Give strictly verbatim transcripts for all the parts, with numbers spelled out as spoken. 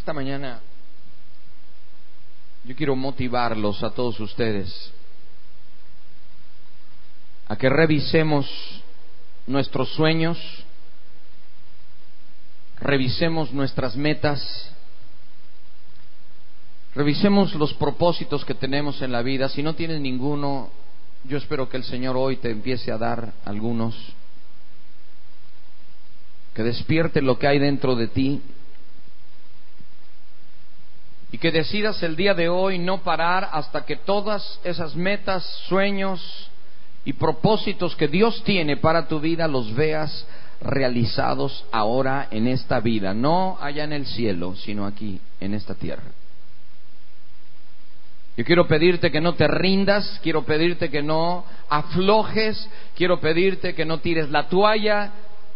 Esta mañana yo quiero motivarlos a todos ustedes a que revisemos nuestros sueños, revisemos nuestras metas, revisemos los propósitos que tenemos en la vida. Si no tienes ninguno, yo espero que el Señor hoy te empiece a dar algunos, que despierte lo que hay dentro de ti y que decidas el día de hoy no parar hasta que todas esas metas, sueños y propósitos que Dios tiene para tu vida los veas realizados ahora en esta vida, no allá en el cielo, sino aquí en esta tierra. Yo quiero pedirte que no te rindas, quiero pedirte que no aflojes, quiero pedirte que no tires la toalla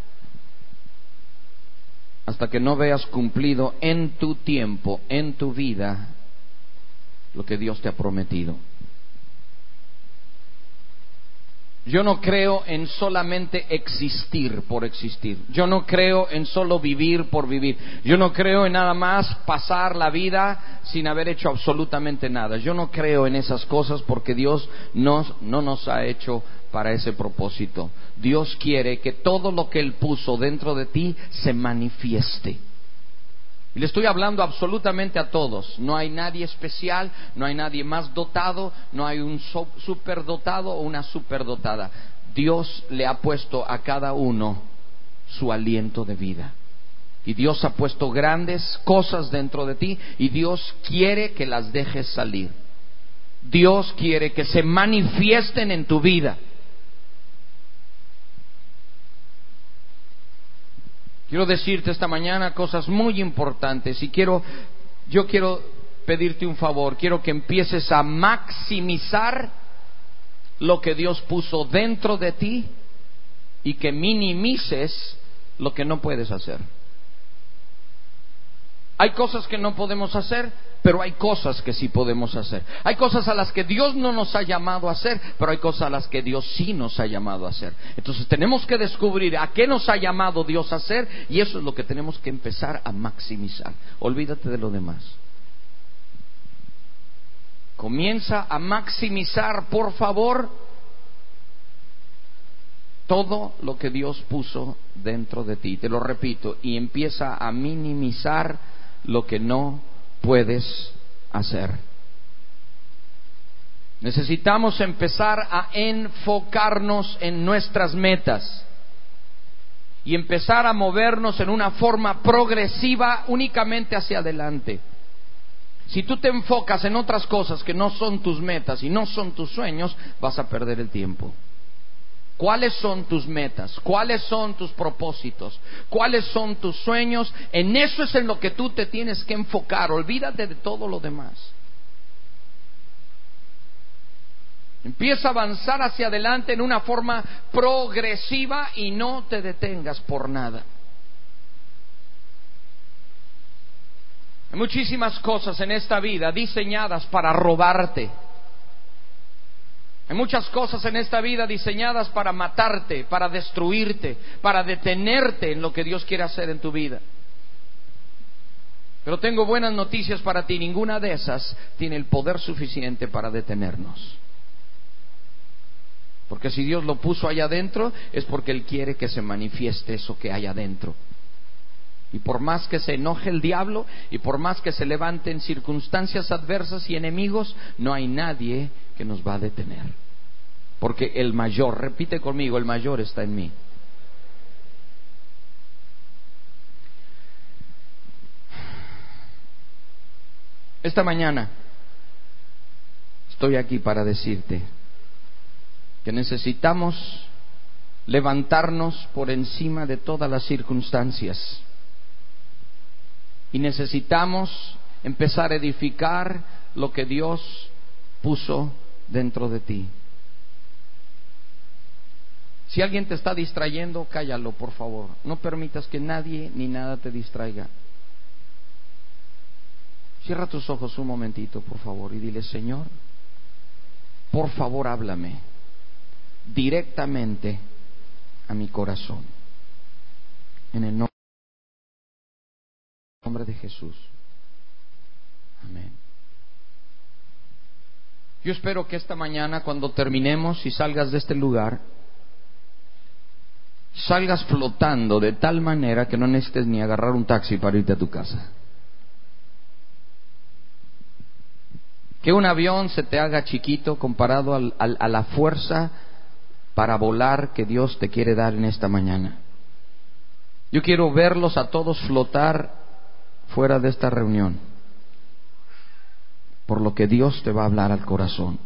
hasta que no veas cumplido en tu tiempo, en tu vida, lo que Dios te ha prometido. Yo no creo en solamente existir por existir. Yo no creo en solo vivir por vivir. Yo no creo en nada más pasar la vida sin haber hecho absolutamente nada. Yo no creo en esas cosas porque Dios nos, no nos ha hecho para ese propósito. Dios quiere que todo lo que Él puso dentro de ti se manifieste. Y le estoy hablando absolutamente a todos. No hay nadie especial, no hay nadie más dotado, no hay un superdotado o una superdotada. Dios le ha puesto a cada uno su aliento de vida. Y Dios ha puesto grandes cosas dentro de ti y Dios quiere que las dejes salir. Dios quiere que se manifiesten en tu vida. Quiero decirte esta mañana cosas muy importantes y quiero, yo quiero pedirte un favor. Quiero que empieces a maximizar lo que Dios puso dentro de ti y que minimices lo que no puedes hacer. Hay cosas que no podemos hacer, pero hay cosas que sí podemos hacer. Hay cosas a las que Dios no nos ha llamado a hacer, pero hay cosas a las que Dios sí nos ha llamado a hacer. Entonces tenemos que descubrir a qué nos ha llamado Dios a hacer y eso es lo que tenemos que empezar a maximizar. Olvídate de lo demás. Comienza a maximizar, por favor, todo lo que Dios puso dentro de ti. Te lo repito, y empieza a minimizar lo que no puedes hacer. Necesitamos empezar a enfocarnos en nuestras metas y empezar a movernos en una forma progresiva únicamente hacia adelante. Si tú te enfocas en otras cosas que no son tus metas y no son tus sueños, vas a perder el tiempo. ¿Cuáles son tus metas? ¿Cuáles son tus propósitos? ¿Cuáles son tus sueños? En eso es en lo que tú te tienes que enfocar. Olvídate de todo lo demás. Empieza a avanzar hacia adelante en una forma progresiva y no te detengas por nada. Hay muchísimas cosas en esta vida diseñadas para robarte. Hay muchas cosas en esta vida diseñadas para matarte, para destruirte, para detenerte en lo que Dios quiere hacer en tu vida. Pero tengo buenas noticias para ti. Ninguna de esas tiene el poder suficiente para detenernos. Porque si Dios lo puso allá adentro, es porque Él quiere que se manifieste eso que hay adentro. Y por más que se enoje el diablo, y por más que se levanten circunstancias adversas y enemigos, no hay nadie que nos va a detener. Porque el mayor, repite conmigo, el mayor está en mí. Esta mañana estoy aquí para decirte que necesitamos levantarnos por encima de todas las circunstancias. Y necesitamos empezar a edificar lo que Dios puso dentro de ti. Si alguien te está distrayendo, cállalo, por favor. No permitas que nadie ni nada te distraiga. Cierra tus ojos un momentito, por favor, y dile: Señor, por favor, háblame directamente a mi corazón. En el nombre de Jesús. Amén. Yo espero que esta mañana, cuando terminemos y salgas de este lugar, salgas flotando de tal manera que no necesites ni agarrar un taxi para irte a tu casa. Que un avión se te haga chiquito comparado al, al, a la fuerza para volar que Dios te quiere dar en esta mañana. Yo quiero verlos a todos flotar fuera de esta reunión, por lo que Dios te va a hablar al corazón.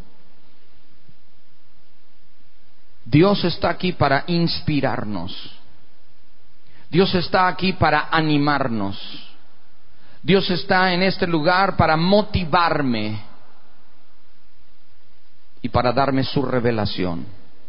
Dios está aquí para inspirarnos. Dios está aquí para animarnos. Dios está en este lugar para motivarme y para darme su revelación.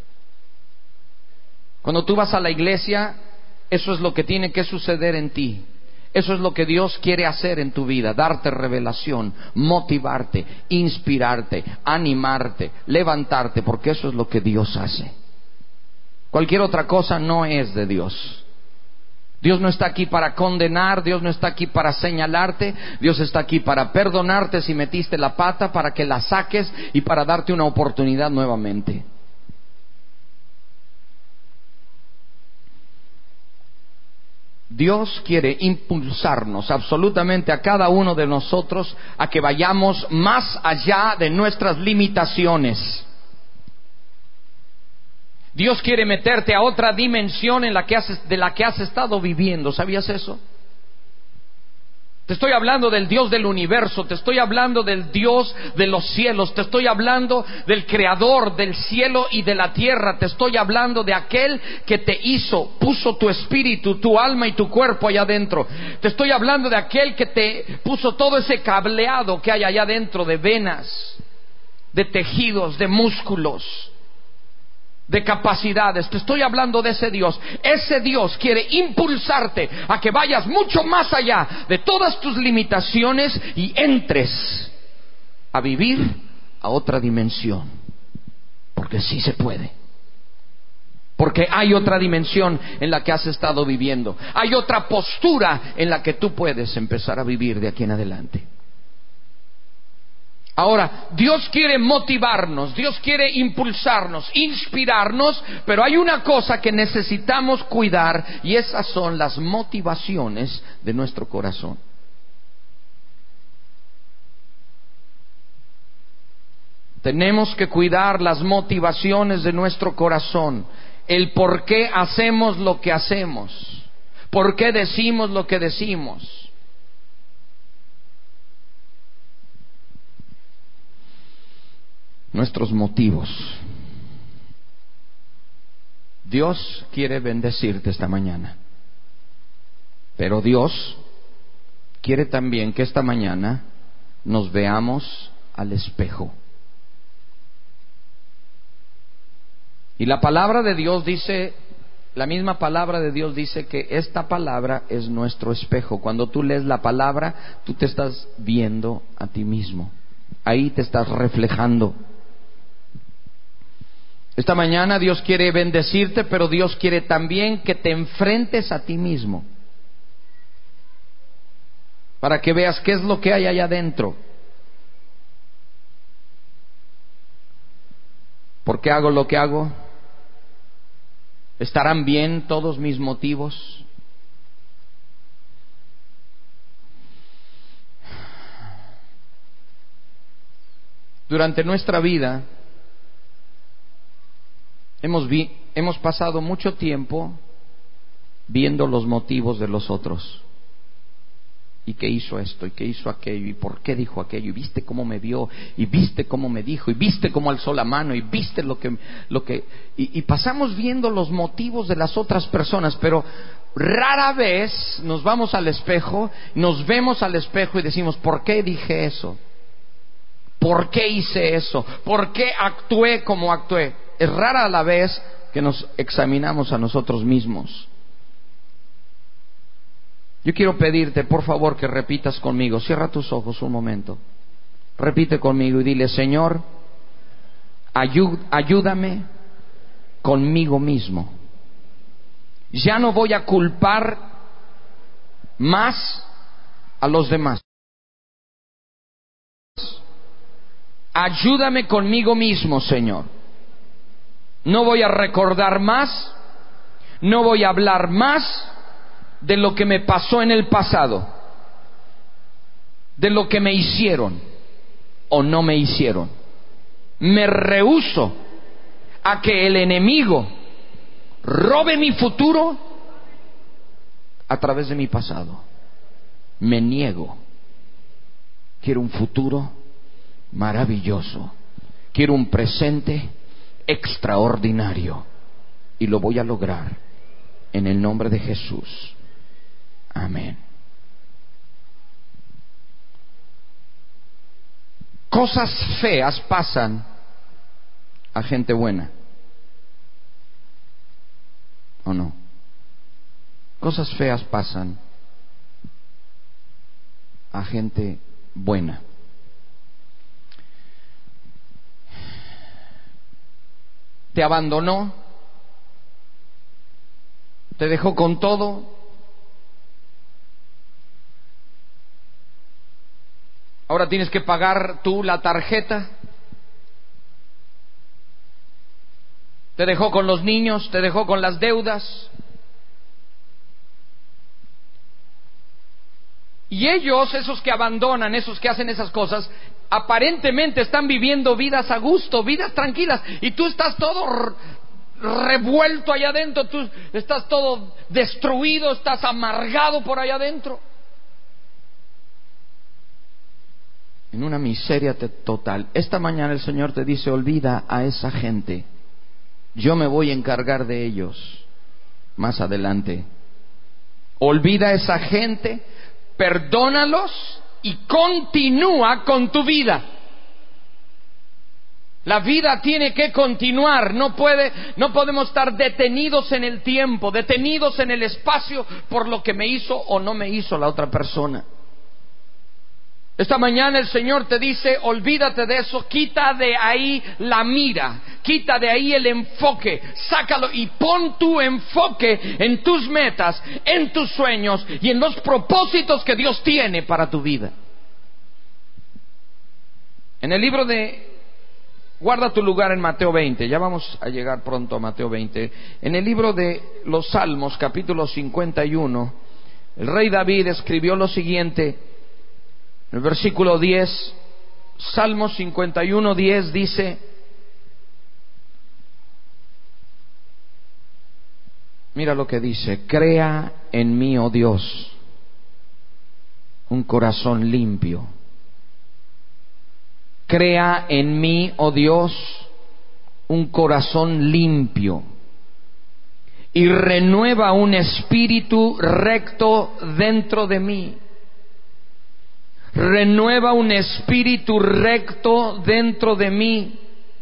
Cuando tú vas a la iglesia, eso es lo que tiene que suceder en ti. Eso es lo que Dios quiere hacer en tu vida, darte revelación, motivarte, inspirarte, animarte, levantarte, porque eso es lo que Dios hace. Cualquier otra cosa no es de Dios. Dios no está aquí para condenar, Dios no está aquí para señalarte, Dios está aquí para perdonarte si metiste la pata, para que la saques y para darte una oportunidad nuevamente. Dios quiere impulsarnos absolutamente a cada uno de nosotros a que vayamos más allá de nuestras limitaciones. Dios quiere meterte a otra dimensión en la que has, de la que has estado viviendo. ¿Sabías eso? Te estoy hablando del Dios del universo, te estoy hablando del Dios de los cielos, te estoy hablando del creador del cielo y de la tierra, te estoy hablando de aquel que te hizo, puso tu espíritu, tu alma y tu cuerpo allá adentro. Te estoy hablando de aquel que te puso todo ese cableado que hay allá adentro, de venas, de tejidos, de músculos, de capacidades. Te estoy hablando de ese Dios. Ese Dios quiere impulsarte a que vayas mucho más allá de todas tus limitaciones y entres a vivir a otra dimensión, porque sí se puede. Porque hay otra dimensión en la que has estado viviendo, hay otra postura en la que tú puedes empezar a vivir de aquí en adelante. Ahora, Dios quiere motivarnos, Dios quiere impulsarnos, inspirarnos, pero hay una cosa que necesitamos cuidar, y esas son las motivaciones de nuestro corazón. Tenemos que cuidar las motivaciones de nuestro corazón, el por qué hacemos lo que hacemos, por qué decimos lo que decimos. Nuestros motivos. Dios quiere bendecirte esta mañana, pero Dios quiere también que esta mañana nos veamos al espejo. Y la palabra de Dios dice, la misma palabra de Dios dice que esta palabra es nuestro espejo. Cuando tú lees la palabra, tú te estás viendo a ti mismo. Ahí te estás reflejando. Esta mañana Dios quiere bendecirte, pero Dios quiere también que te enfrentes a ti mismo, para que veas qué es lo que hay allá adentro. ¿Por qué hago lo que hago? ¿Estarán bien todos mis motivos? Durante nuestra vida Hemos, vi, hemos pasado mucho tiempo viendo los motivos de los otros. ¿Y qué hizo esto? ¿Y qué hizo aquello? ¿Y por qué dijo aquello? ¿Y viste cómo me vio? ¿Y viste cómo me dijo? ¿Y viste cómo alzó la mano? ¿Y viste lo que...? Lo que y, y pasamos viendo los motivos de las otras personas, pero rara vez nos vamos al espejo, nos vemos al espejo y decimos, ¿por qué dije eso? ¿Por qué hice eso? ¿Por qué actué como actué? Es rara la vez que nos examinamos a nosotros mismos. Yo quiero pedirte, por favor, que repitas conmigo. Cierra tus ojos un momento. Repite conmigo y dile, Señor, ayú, ayúdame conmigo mismo. Ya no voy a culpar más a los demás. Ayúdame conmigo mismo, Señor. No voy a recordar más, no voy a hablar más de lo que me pasó en el pasado, de lo que me hicieron o no me hicieron. Me rehúso a que el enemigo robe mi futuro a través de mi pasado. Me niego. Quiero un futuro maravilloso. Quiero un presente extraordinario. Y lo voy a lograr en el nombre de Jesús. Amén. Cosas feas pasan a gente buena. ¿O no? Cosas feas pasan a gente buena. Te abandonó, te dejó con todo, ahora tienes que pagar tú la tarjeta, te dejó con los niños, te dejó con las deudas. Y ellos, esos que abandonan, esos que hacen esas cosas, aparentemente están viviendo vidas a gusto, vidas tranquilas, y tú estás todo revuelto allá adentro, tú estás todo destruido, estás amargado por allá adentro, en una miseria total. Esta mañana el Señor te dice: olvida a esa gente, yo me voy a encargar de ellos más adelante. Olvida a esa gente, perdónalos y continúa con tu vida. La vida tiene que continuar, no puede, no podemos estar detenidos en el tiempo, detenidos en el espacio por lo que me hizo o no me hizo la otra persona. Esta mañana el Señor te dice: olvídate de eso, quita de ahí la mira, quita de ahí el enfoque, sácalo y pon tu enfoque en tus metas, en tus sueños y en los propósitos que Dios tiene para tu vida. En el libro de, guarda tu lugar en Mateo veinte, ya vamos a llegar pronto a Mateo veinte. En el libro de los Salmos, capítulo cincuenta y uno, el rey David escribió lo siguiente. En el versículo diez, Salmos cincuenta y uno, diez dice: mira lo que dice: crea en mí, oh Dios, un corazón limpio. Crea en mí, oh Dios, un corazón limpio. Y renueva un espíritu recto dentro de mí. Renueva un espíritu recto dentro de mí.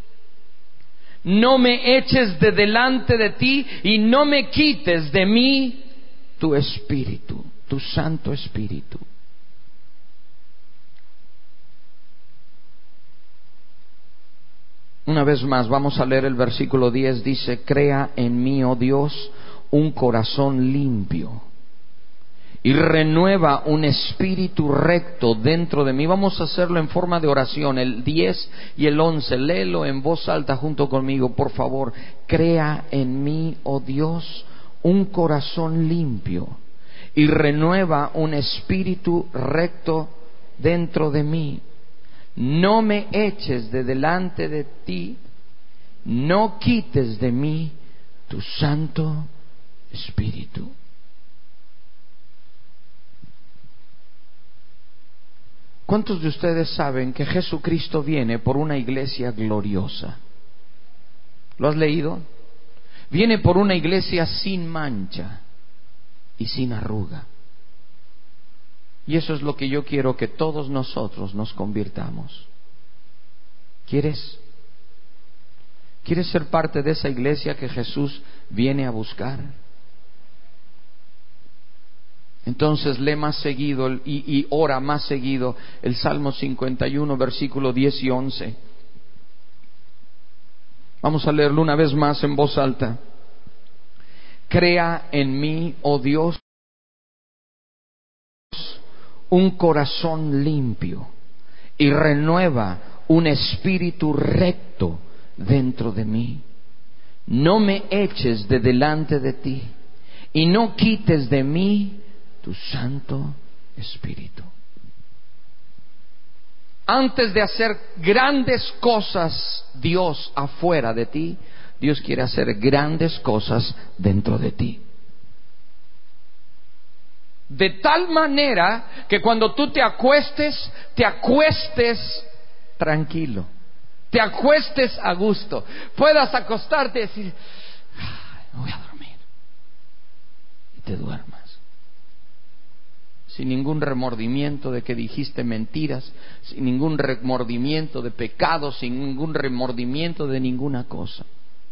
No me eches de delante de ti y no me quites de mí tu espíritu, tu Santo Espíritu. Una vez más, vamos a leer el versículo diez. Dice: crea en mí, oh Dios, un corazón limpio y renueva un espíritu recto dentro de mí. Vamos a hacerlo en forma de oración, el diez y el once. Léelo en voz alta junto conmigo, por favor. Crea en mí, oh Dios, un corazón limpio y renueva un espíritu recto dentro de mí. No me eches de delante de ti, no quites de mí tu Santo Espíritu. ¿Cuántos de ustedes saben que Jesucristo viene por una iglesia gloriosa? ¿Lo has leído? Viene por una iglesia sin mancha y sin arruga. Y eso es lo que yo quiero que todos nosotros nos convirtamos. ¿Quieres? ¿Quieres ser parte de esa iglesia que Jesús viene a buscar? Entonces lee más seguido y, y ora más seguido el Salmo cincuenta y uno, versículo diez y once. Vamos a leerlo una vez más en voz alta. Crea en mí, oh Dios, un corazón limpio y renueva un espíritu recto dentro de mí. No me eches de delante de ti y no quites de mí tu Santo Espíritu. Antes de hacer grandes cosas Dios afuera de ti, Dios quiere hacer grandes cosas dentro de ti. De tal manera que cuando tú te acuestes, te acuestes tranquilo, te acuestes a gusto, puedas acostarte y decir, me voy a dormir, y te duermas. Sin ningún remordimiento de que dijiste mentiras, sin ningún remordimiento de pecado, sin ningún remordimiento de ninguna cosa.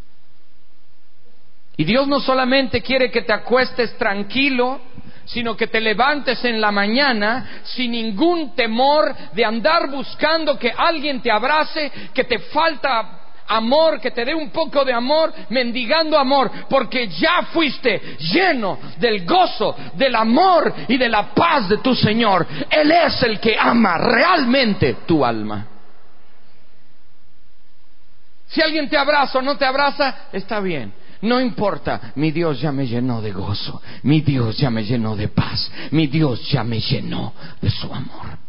Y Dios no solamente quiere que te acuestes tranquilo, sino que te levantes en la mañana sin ningún temor de andar buscando que alguien te abrace, que te falta amor, que te dé un poco de amor, mendigando amor, porque ya fuiste lleno del gozo, del amor y de la paz de tu Señor. Él es el que ama realmente tu alma. Si alguien te abraza o no te abraza, está bien. No importa, mi Dios ya me llenó de gozo, mi Dios ya me llenó de paz, mi Dios ya me llenó de su amor.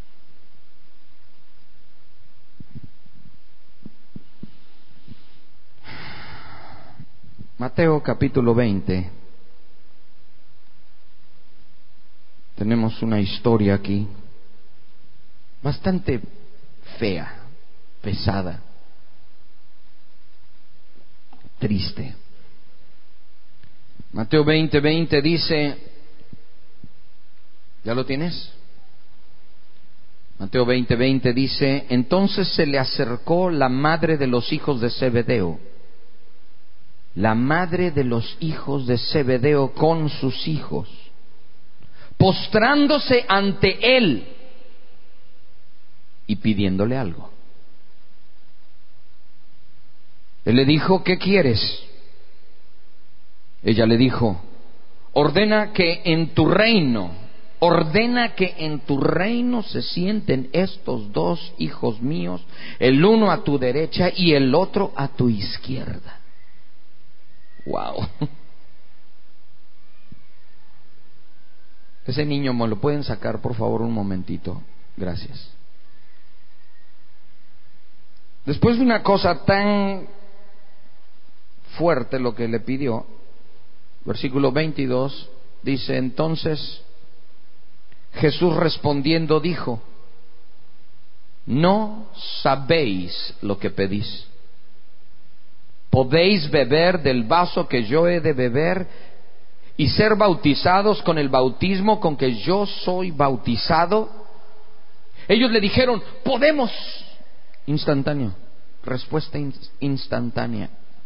Mateo capítulo veinte. Tenemos una historia aquí bastante fea, pesada, triste. Mateo veinte, veinte dice, ¿ya lo tienes? Mateo veinte, veinte dice, entonces se le acercó la madre de los hijos de Zebedeo, la madre de los hijos de Zebedeo con sus hijos, postrándose ante él y pidiéndole algo. Él le dijo, ¿qué quieres? Ella le dijo, ordena que en tu reino, ordena que en tu reino se sienten estos dos hijos míos, el uno a tu derecha y el otro a tu izquierda. Wow. Ese niño, ¿me lo pueden sacar por favor un momentito? Gracias. Después de una cosa tan fuerte lo que le pidió, versículo veintidós dice, entonces Jesús respondiendo dijo, no sabéis lo que pedís. ¿Podéis beber del vaso que yo he de beber y ser bautizados con el bautismo con que yo soy bautizado? Ellos le dijeron, podemos. Instantáneo, respuesta instantánea.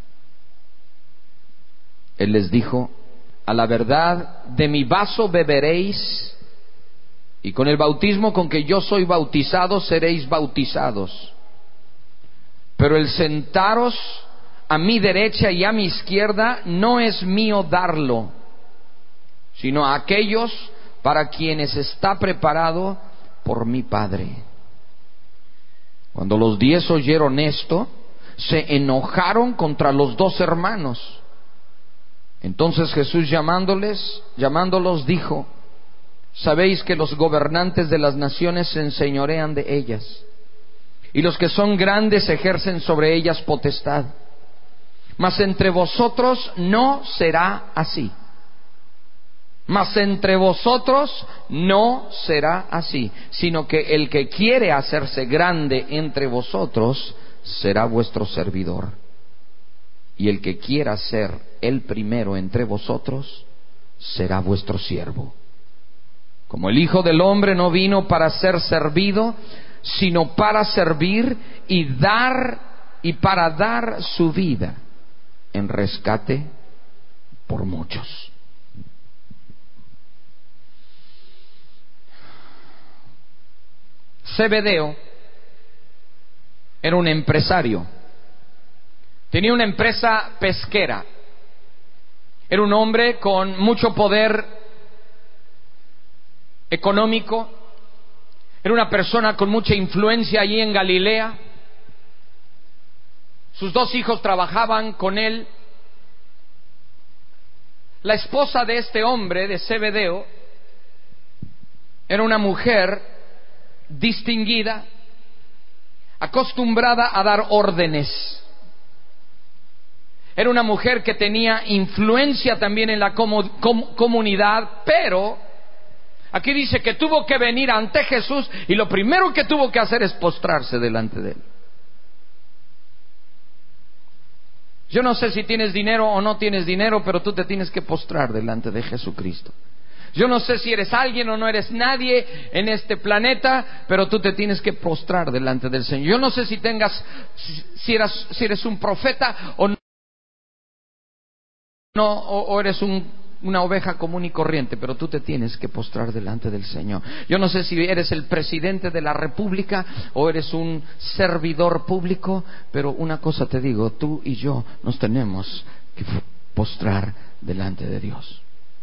Él les dijo, a la verdad de mi vaso beberéis, y con el bautismo con que yo soy bautizado seréis bautizados. Pero el sentaros a mi derecha y a mi izquierda no es mío darlo, sino a aquellos para quienes está preparado por mi Padre. Cuando los diez oyeron esto, se enojaron contra los dos hermanos. Entonces Jesús llamándoles, llamándolos dijo, sabéis que los gobernantes de las naciones se enseñorean de ellas, y los que son grandes ejercen sobre ellas potestad. Mas entre vosotros no será así. Mas entre vosotros no será así, sino que el que quiere hacerse grande entre vosotros será vuestro servidor. Y el que quiera ser el primero entre vosotros será vuestro siervo. Como el Hijo del Hombre no vino para ser servido, sino para servir y dar, y para dar su vida en rescate por muchos. Zebedeo era un empresario, tenía una empresa pesquera, era un hombre con mucho poder económico, Era una persona con mucha influencia allí en Galilea. Sus dos hijos trabajaban con él. La esposa de este hombre, de Zebedeo, era una mujer distinguida, acostumbrada a dar órdenes. Era una mujer que tenía influencia también en la com- com- comunidad, pero aquí dice que tuvo que venir ante Jesús y lo primero que tuvo que hacer es postrarse delante de él. Yo no sé si tienes dinero o no tienes dinero, pero tú te tienes que postrar delante de Jesucristo. Yo no sé si eres alguien o no eres nadie en este planeta, pero tú te tienes que postrar delante del Señor. Yo no sé si tengas, si eres, si eres un profeta o no, o, o eres un, una oveja común y corriente, pero tú te tienes que postrar delante del Señor. Yo no sé si eres el presidente de la República o eres un servidor público, pero una cosa te digo, tú y yo nos tenemos que postrar delante de Dios.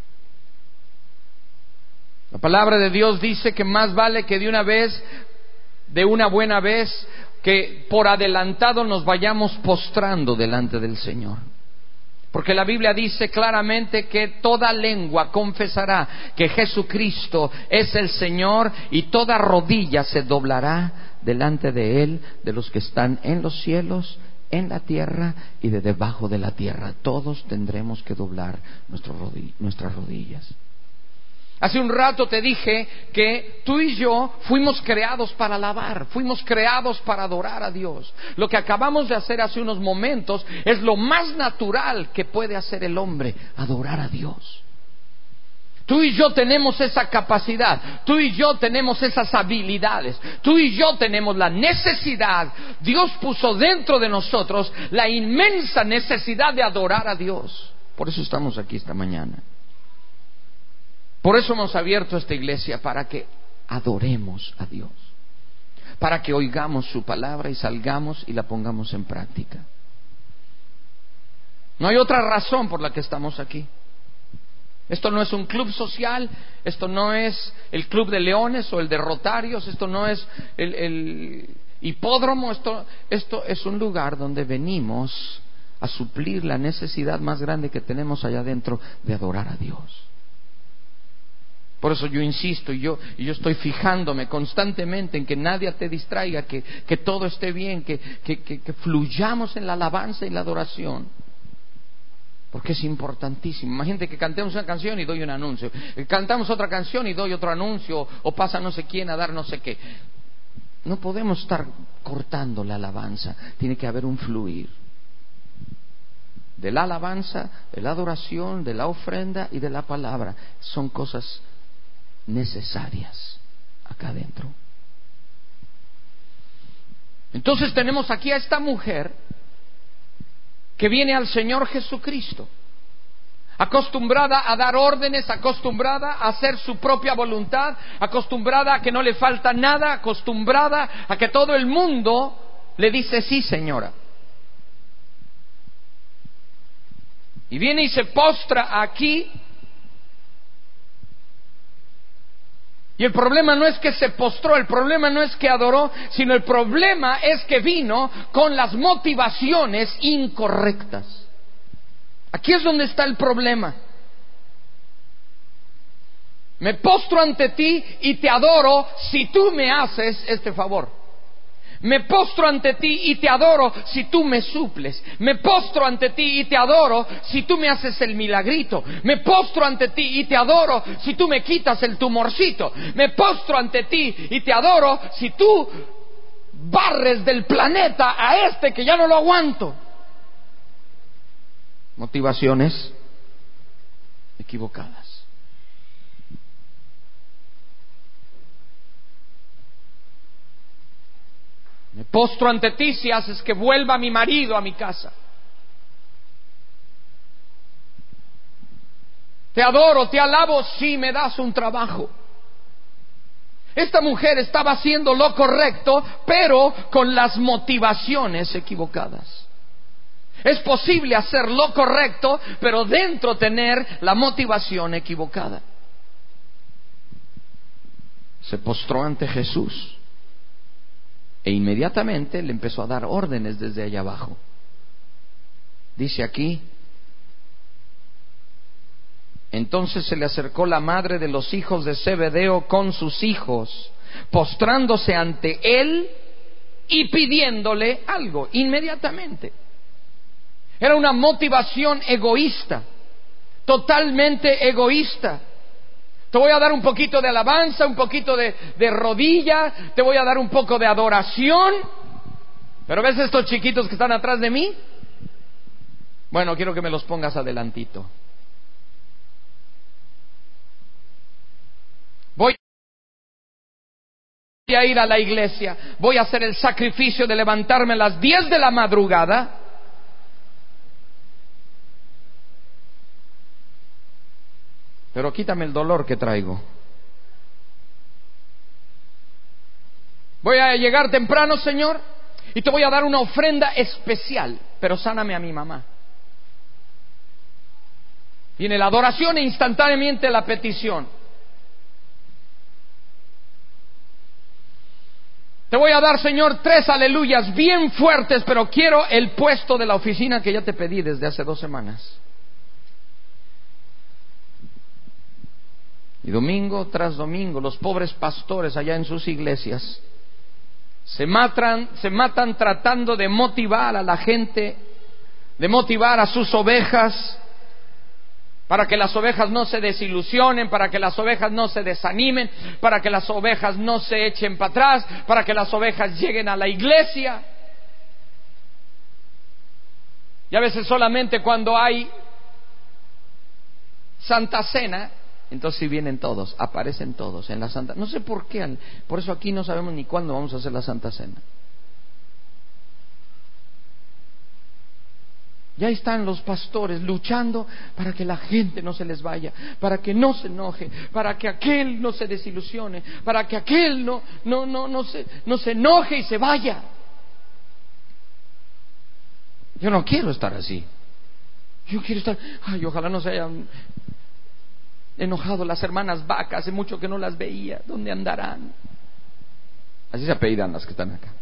La palabra de Dios dice que más vale que de una vez, de una buena vez, que por adelantado nos vayamos postrando delante del Señor. Porque la Biblia dice claramente que toda lengua confesará que Jesucristo es el Señor y toda rodilla se doblará delante de Él, de los que están en los cielos, en la tierra y de debajo de la tierra. Todos tendremos que doblar nuestras rodillas. Hace un rato te dije que tú y yo fuimos creados para alabar, fuimos creados para adorar a Dios. Lo que acabamos de hacer hace unos momentos es lo más natural que puede hacer el hombre, adorar a Dios. Tú y yo tenemos esa capacidad, tú y yo tenemos esas habilidades, tú y yo tenemos la necesidad. Dios puso dentro de nosotros la inmensa necesidad de adorar a Dios. Por eso estamos aquí esta mañana. Por eso hemos abierto esta iglesia, para que adoremos a Dios, para que oigamos su palabra y salgamos y la pongamos en práctica. No hay otra razón por la que estamos aquí. Esto no es un club social, esto no es el club de leones o el de rotarios, esto no es el, el hipódromo, esto, esto es un lugar donde venimos a suplir la necesidad más grande que tenemos allá adentro de adorar a Dios. Por eso yo insisto y yo, y yo estoy fijándome constantemente en que nadie te distraiga, que, que todo esté bien, que, que, que, que fluyamos en la alabanza y la adoración. Porque es importantísimo. Imagínate que cantemos una canción y doy un anuncio. Cantamos otra canción y doy otro anuncio. O pasa no sé quién a dar no sé qué. No podemos estar cortando la alabanza. Tiene que haber un fluir. De la alabanza, de la adoración, de la ofrenda y de la palabra. Son cosas necesarias acá adentro. Entonces tenemos aquí a esta mujer que viene al Señor Jesucristo, acostumbrada a dar órdenes, acostumbrada a hacer su propia voluntad, acostumbrada a que no le falta nada, acostumbrada a que todo el mundo le dice sí, señora. Y viene y se postra aquí. Y el problema no es que se postró, el problema no es que adoró, sino el problema es que vino con las motivaciones incorrectas. Aquí es donde está el problema. Me postro ante ti y te adoro si tú me haces este favor. Me postro ante ti y te adoro si tú me suples. Me postro ante ti y te adoro si tú me haces el milagrito. Me postro ante ti y te adoro si tú me quitas el tumorcito. Me postro ante ti y te adoro si tú barres del planeta a este que ya no lo aguanto. Motivaciones equivocadas. Me postro ante ti si haces que vuelva mi marido a mi casa. Te adoro, te alabo si me das un trabajo. Esta mujer estaba haciendo lo correcto, pero con las motivaciones equivocadas. Es posible hacer lo correcto, pero dentro tener la motivación equivocada. se postró ante Jesús e inmediatamente le empezó a dar órdenes desde allá abajo. Dice aquí: entonces se le acercó la madre de los hijos de Zebedeo con sus hijos, postrándose ante él y pidiéndole algo inmediatamente. Era una motivación egoísta, totalmente egoísta. Te voy a dar un poquito de alabanza, un poquito de, de rodilla, te voy a dar un poco de adoración. Pero ¿ves estos chiquitos que están atrás de mí? Bueno, quiero que me los pongas adelantito. Voy a ir a la iglesia, voy a hacer el sacrificio de levantarme a las diez de la madrugada. Pero quítame el dolor que traigo. Voy a llegar temprano, Señor, y te voy a dar una ofrenda especial, pero sáname a mi mamá. Viene la adoración e instantáneamente la petición. Te voy a dar, Señor, tres aleluyas bien fuertes, pero quiero el puesto de la oficina que ya te pedí desde hace dos semanas. Y domingo tras domingo, los pobres pastores allá en sus iglesias se matan, se matan tratando de motivar a la gente, de motivar a sus ovejas, para que las ovejas no se desilusionen, para que las ovejas no se desanimen, para que las ovejas no se echen para atrás, para que las ovejas lleguen a la iglesia. Y a veces solamente cuando hay Santa Cena, entonces sí vienen todos, aparecen todos en la Santa. No sé por qué, por eso aquí no sabemos ni cuándo vamos a hacer la Santa Cena. Ya están los pastores luchando para que la gente no se les vaya, para que no se enoje, para que aquel no se desilusione, para que aquel no, no, no, no se, no se enoje y se vaya. Yo no quiero estar así. Yo quiero estar, ay, ojalá no se hayan enojado las hermanas Vacas, hace mucho que no las veía, ¿dónde andarán? Así se apellidan las que están acá.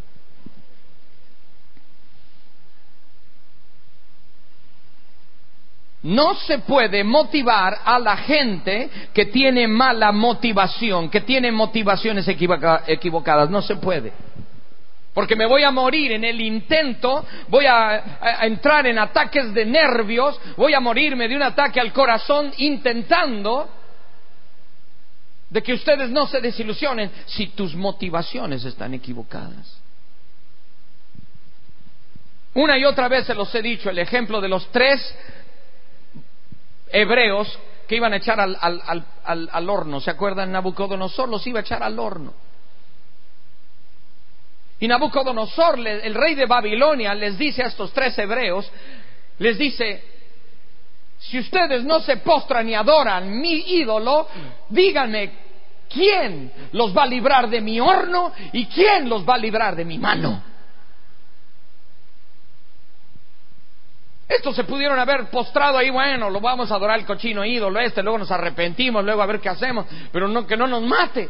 No se puede motivar a la gente que tiene mala motivación, que tiene motivaciones equivoca- equivocadas. No se puede. Porque me voy a morir en el intento, voy a, a, a entrar en ataques de nervios, voy a morirme de un ataque al corazón intentando de que ustedes no se desilusionen si tus motivaciones están equivocadas. Una y otra vez se los he dicho, el ejemplo de los tres hebreos que iban a echar al, al, al, al, al horno. ¿Se acuerdan? Nabucodonosor los iba a echar al horno. Y Nabucodonosor, el rey de Babilonia, les dice a estos tres hebreos, les dice: si ustedes no se postran y adoran mi ídolo, díganme quién los va a librar de mi horno y quién los va a librar de mi mano. Estos se pudieron haber postrado ahí, bueno, lo vamos a adorar el cochino ídolo este, luego nos arrepentimos, luego a ver qué hacemos, pero no, que no nos mate.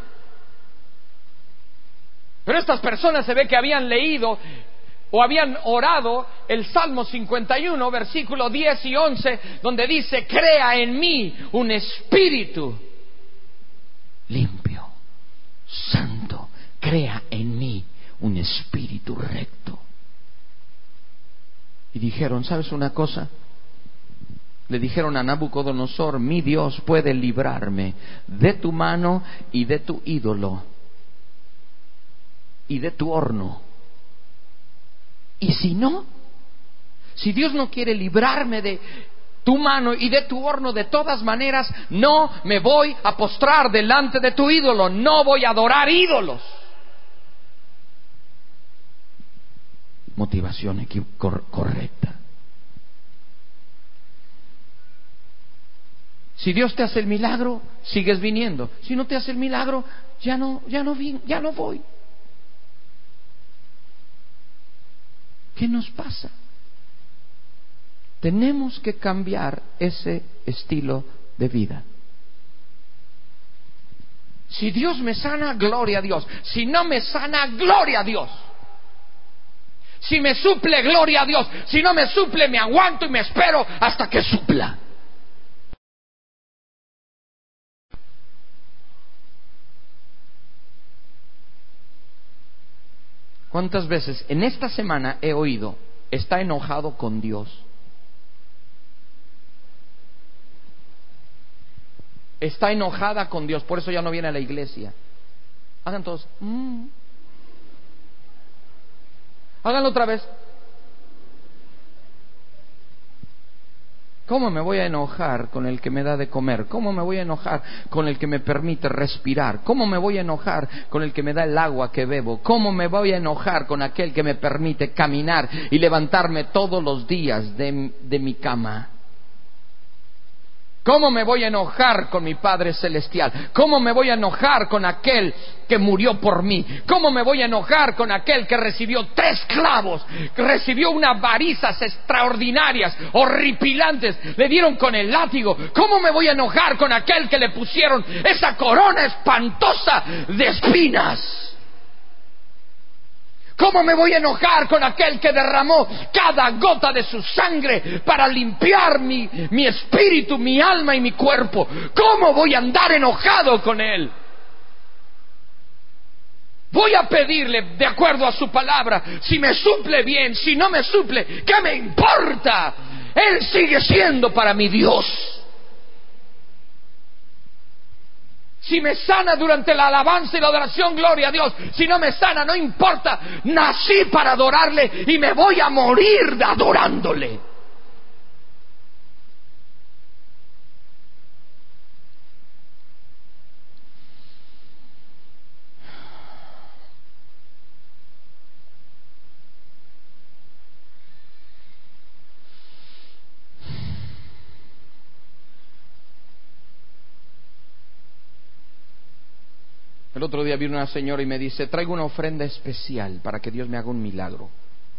Pero estas personas se ve que habían leído o habían orado el Salmo cincuenta y uno, versículo diez y once, donde dice: crea en mí un espíritu limpio, santo, crea en mí un espíritu recto. Y dijeron, ¿sabes una cosa? Le dijeron a Nabucodonosor: mi Dios puede librarme de tu mano y de tu ídolo y de tu horno. Y si no, si Dios no quiere librarme de tu mano y de tu horno, de todas maneras no me voy a postrar delante de tu ídolo, no voy a adorar ídolos. Motivación correcta. Si Dios te hace el milagro, sigues viniendo. Si no te hace el milagro, ya no, ya no vi, ya no voy. ¿Qué nos pasa? Tenemos que cambiar ese estilo de vida. Si Dios me sana, gloria a Dios. Si no me sana, gloria a Dios. Si me suple, gloria a Dios. Si no me suple, me aguanto y me espero hasta que supla. ¿Cuántas veces en esta semana he oído, está enojado con Dios? Está enojada con Dios, por eso ya no viene a la iglesia. Hagan todos. Mm. Háganlo otra vez. ¿Cómo me voy a enojar con el que me da de comer? ¿Cómo me voy a enojar con el que me permite respirar? ¿Cómo me voy a enojar con el que me da el agua que bebo? ¿Cómo me voy a enojar con aquel que me permite caminar y levantarme todos los días de, de mi cama? ¿Cómo me voy a enojar con mi Padre Celestial? ¿Cómo me voy a enojar con aquel que murió por mí? ¿Cómo me voy a enojar con aquel que recibió tres clavos, que recibió unas varizas extraordinarias, horripilantes, le dieron con el látigo? ¿Cómo me voy a enojar con aquel que le pusieron esa corona espantosa de espinas? ¿Cómo me voy a enojar con aquel que derramó cada gota de su sangre para limpiar mi, mi espíritu, mi alma y mi cuerpo? ¿Cómo voy a andar enojado con él? Voy a pedirle de acuerdo a su palabra. Si me suple bien, si no me suple, ¿qué me importa? Él sigue siendo para mi Dios. Si me sana durante la alabanza y la adoración, gloria a Dios. Si no me sana, no importa. Nací para adorarle y me voy a morir adorándole. El otro día vino una señora y me dice, traigo una ofrenda especial para que Dios me haga un milagro.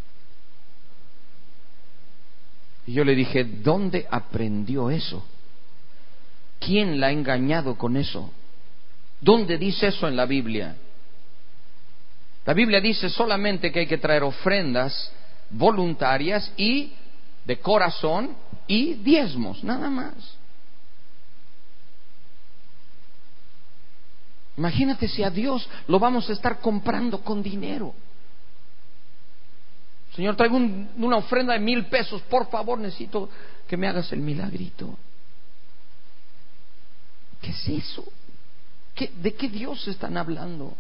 Y yo le dije, ¿dónde aprendió eso? ¿Quién la ha engañado con eso? ¿Dónde dice eso en la Biblia? La Biblia dice solamente que hay que traer ofrendas voluntarias y de corazón y diezmos, nada más. Imagínate si a Dios lo vamos a estar comprando con dinero. Señor, traigo un, una ofrenda de mil pesos, por favor, necesito que me hagas el milagrito. ¿Qué es eso? ¿Qué, ¿De qué Dios están hablando?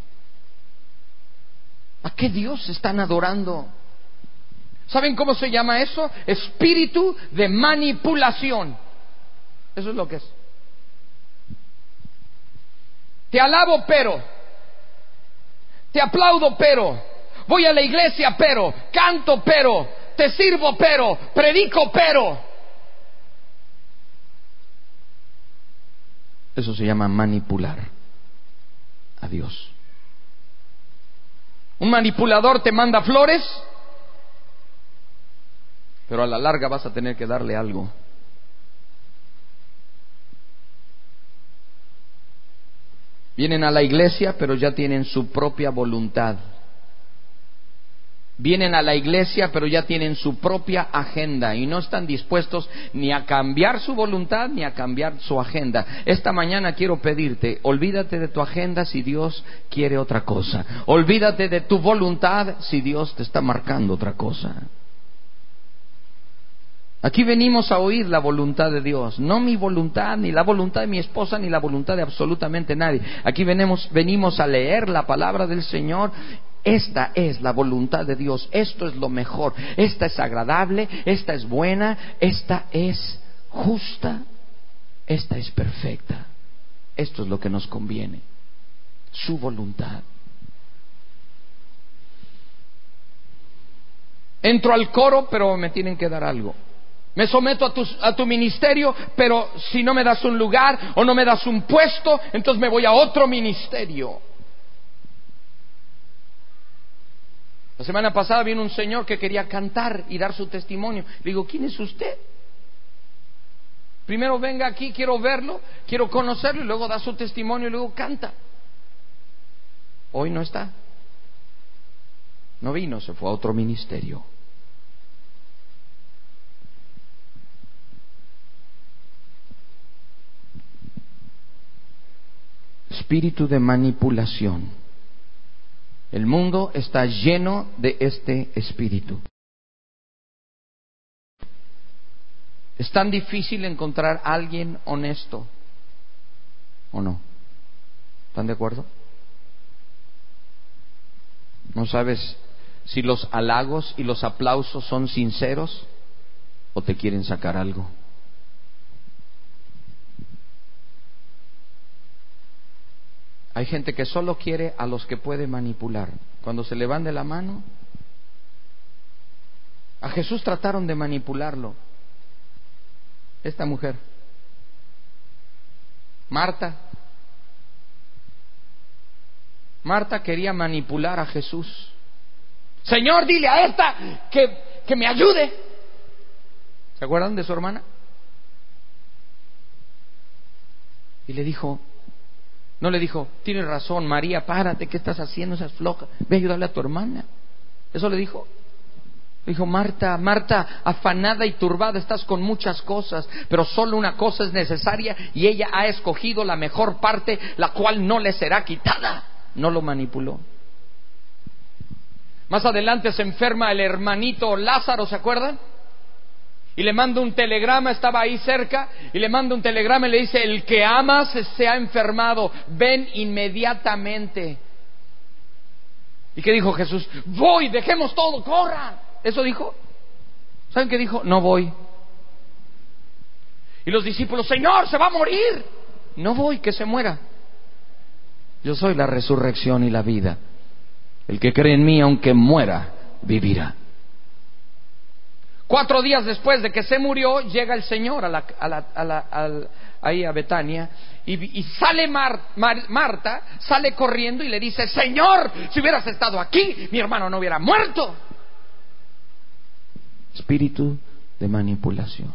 ¿A qué Dios están adorando? ¿Saben cómo se llama eso? Espíritu de manipulación. Eso es lo que es. Te alabo, pero. Te aplaudo, pero. Voy a la iglesia, pero. Canto, pero. Te sirvo, pero. Predico, pero. Eso se llama manipular a Dios. Un manipulador te manda flores, pero a la larga vas a tener que darle algo. Vienen a la iglesia, pero ya tienen su propia voluntad. Vienen a la iglesia, pero ya tienen su propia agenda y no están dispuestos ni a cambiar su voluntad ni a cambiar su agenda. Esta mañana quiero pedirte, olvídate de tu agenda si Dios quiere otra cosa. Olvídate de tu voluntad si Dios te está marcando otra cosa. Aquí venimos a oír la voluntad de Dios, no mi voluntad, ni la voluntad de mi esposa, ni la voluntad de absolutamente nadie. Aquí venimos, venimos a leer la palabra del Señor. Esta es la voluntad de Dios, esto es lo mejor, esta es agradable, esta es buena, esta es justa, esta es perfecta. Esto es lo que nos conviene, su voluntad. Entro al coro, pero me tienen que dar algo. Me someto a tu, a tu ministerio, pero si no me das un lugar o no me das un puesto, entonces me voy a otro ministerio. La semana pasada vino un señor que quería cantar y dar su testimonio. Le digo, ¿quién es usted? Primero venga aquí, quiero verlo, quiero conocerlo y luego da su testimonio y luego canta. Hoy no está. No vino, se fue a otro ministerio. Espíritu de manipulación. El mundo está lleno de este espíritu. Es tan difícil encontrar a alguien honesto, ¿o no? ¿Están de acuerdo? ¿No sabes si los halagos y los aplausos son sinceros o te quieren sacar algo? Hay gente que solo quiere a los que puede manipular. Cuando se le van de la mano, a Jesús trataron de manipularlo. Esta mujer, Marta, Marta quería manipular a Jesús. Señor, dile a esta que, que me ayude. ¿Se acuerdan de su hermana? Y le dijo, no le dijo, tienes razón, María, párate, ¿qué estás haciendo? Esas floja, ve a ayudarle a tu hermana. ¿Eso le dijo? Le dijo, Marta, Marta, afanada y turbada estás con muchas cosas, pero solo una cosa es necesaria y ella ha escogido la mejor parte, la cual no le será quitada. No lo manipuló. Más adelante se enferma el hermanito Lázaro, ¿se acuerdan? Y le manda un telegrama, estaba ahí cerca, y le manda un telegrama y le dice, el que amas se ha enfermado, ven inmediatamente. ¿Y qué dijo Jesús? Voy, dejemos todo, corran. ¿Eso dijo? ¿Saben qué dijo? No voy. Y los discípulos, Señor, se va a morir. No voy, que se muera. Yo soy la resurrección y la vida. El que cree en mí, aunque muera, vivirá. Cuatro días después de que se murió, llega el Señor a la, a la, a la, a la, ahí a Betania y, y sale Mar, Mar, Marta, sale corriendo y le dice, Señor, si hubieras estado aquí, mi hermano no hubiera muerto. Espíritu de manipulación.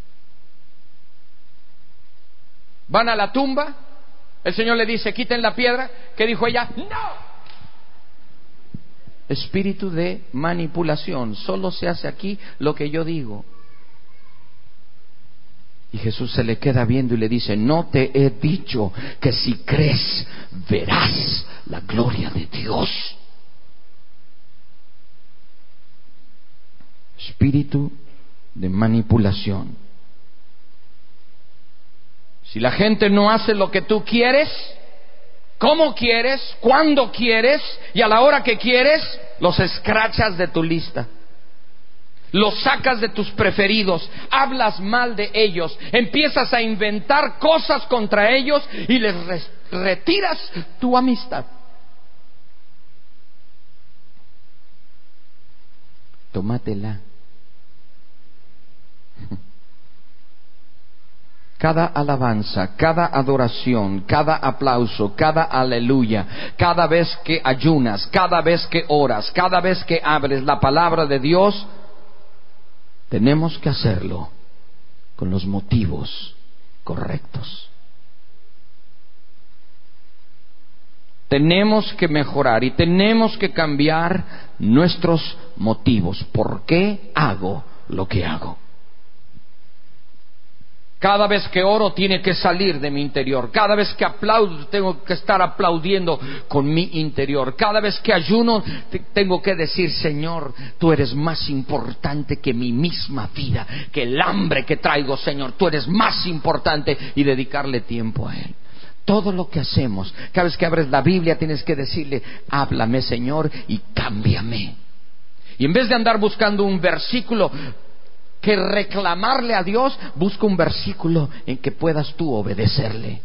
Van a la tumba, el Señor le dice, quiten la piedra. ¿Qué dijo ella? ¡No! Espíritu de manipulación. Solo se hace aquí lo que yo digo. Y Jesús se le queda viendo y le dice, no te he dicho que si crees verás la gloria de Dios. Espíritu de manipulación. Si la gente no hace lo que tú quieres, cómo quieres, cuándo quieres y a la hora que quieres, los escrachas de tu lista, los sacas de tus preferidos, hablas mal de ellos, empiezas a inventar cosas contra ellos y les re- retiras tu amistad. Tómatela. Cada alabanza, cada adoración, cada aplauso, cada aleluya, cada vez que ayunas, cada vez que oras, cada vez que abres la palabra de Dios, tenemos que hacerlo con los motivos correctos. Tenemos que mejorar y tenemos que cambiar nuestros motivos. ¿Por qué hago lo que hago? Cada vez que oro tiene que salir de mi interior. Cada vez que aplaudo tengo que estar aplaudiendo con mi interior. Cada vez que ayuno tengo que decir, Señor, tú eres más importante que mi misma vida, que el hambre que traigo, Señor, tú eres más importante, y dedicarle tiempo a Él. Todo lo que hacemos, cada vez que abres la Biblia tienes que decirle, háblame, Señor, y cámbiame. Y en vez de andar buscando un versículo que reclamarle a Dios, busca un versículo en que puedas tú obedecerle.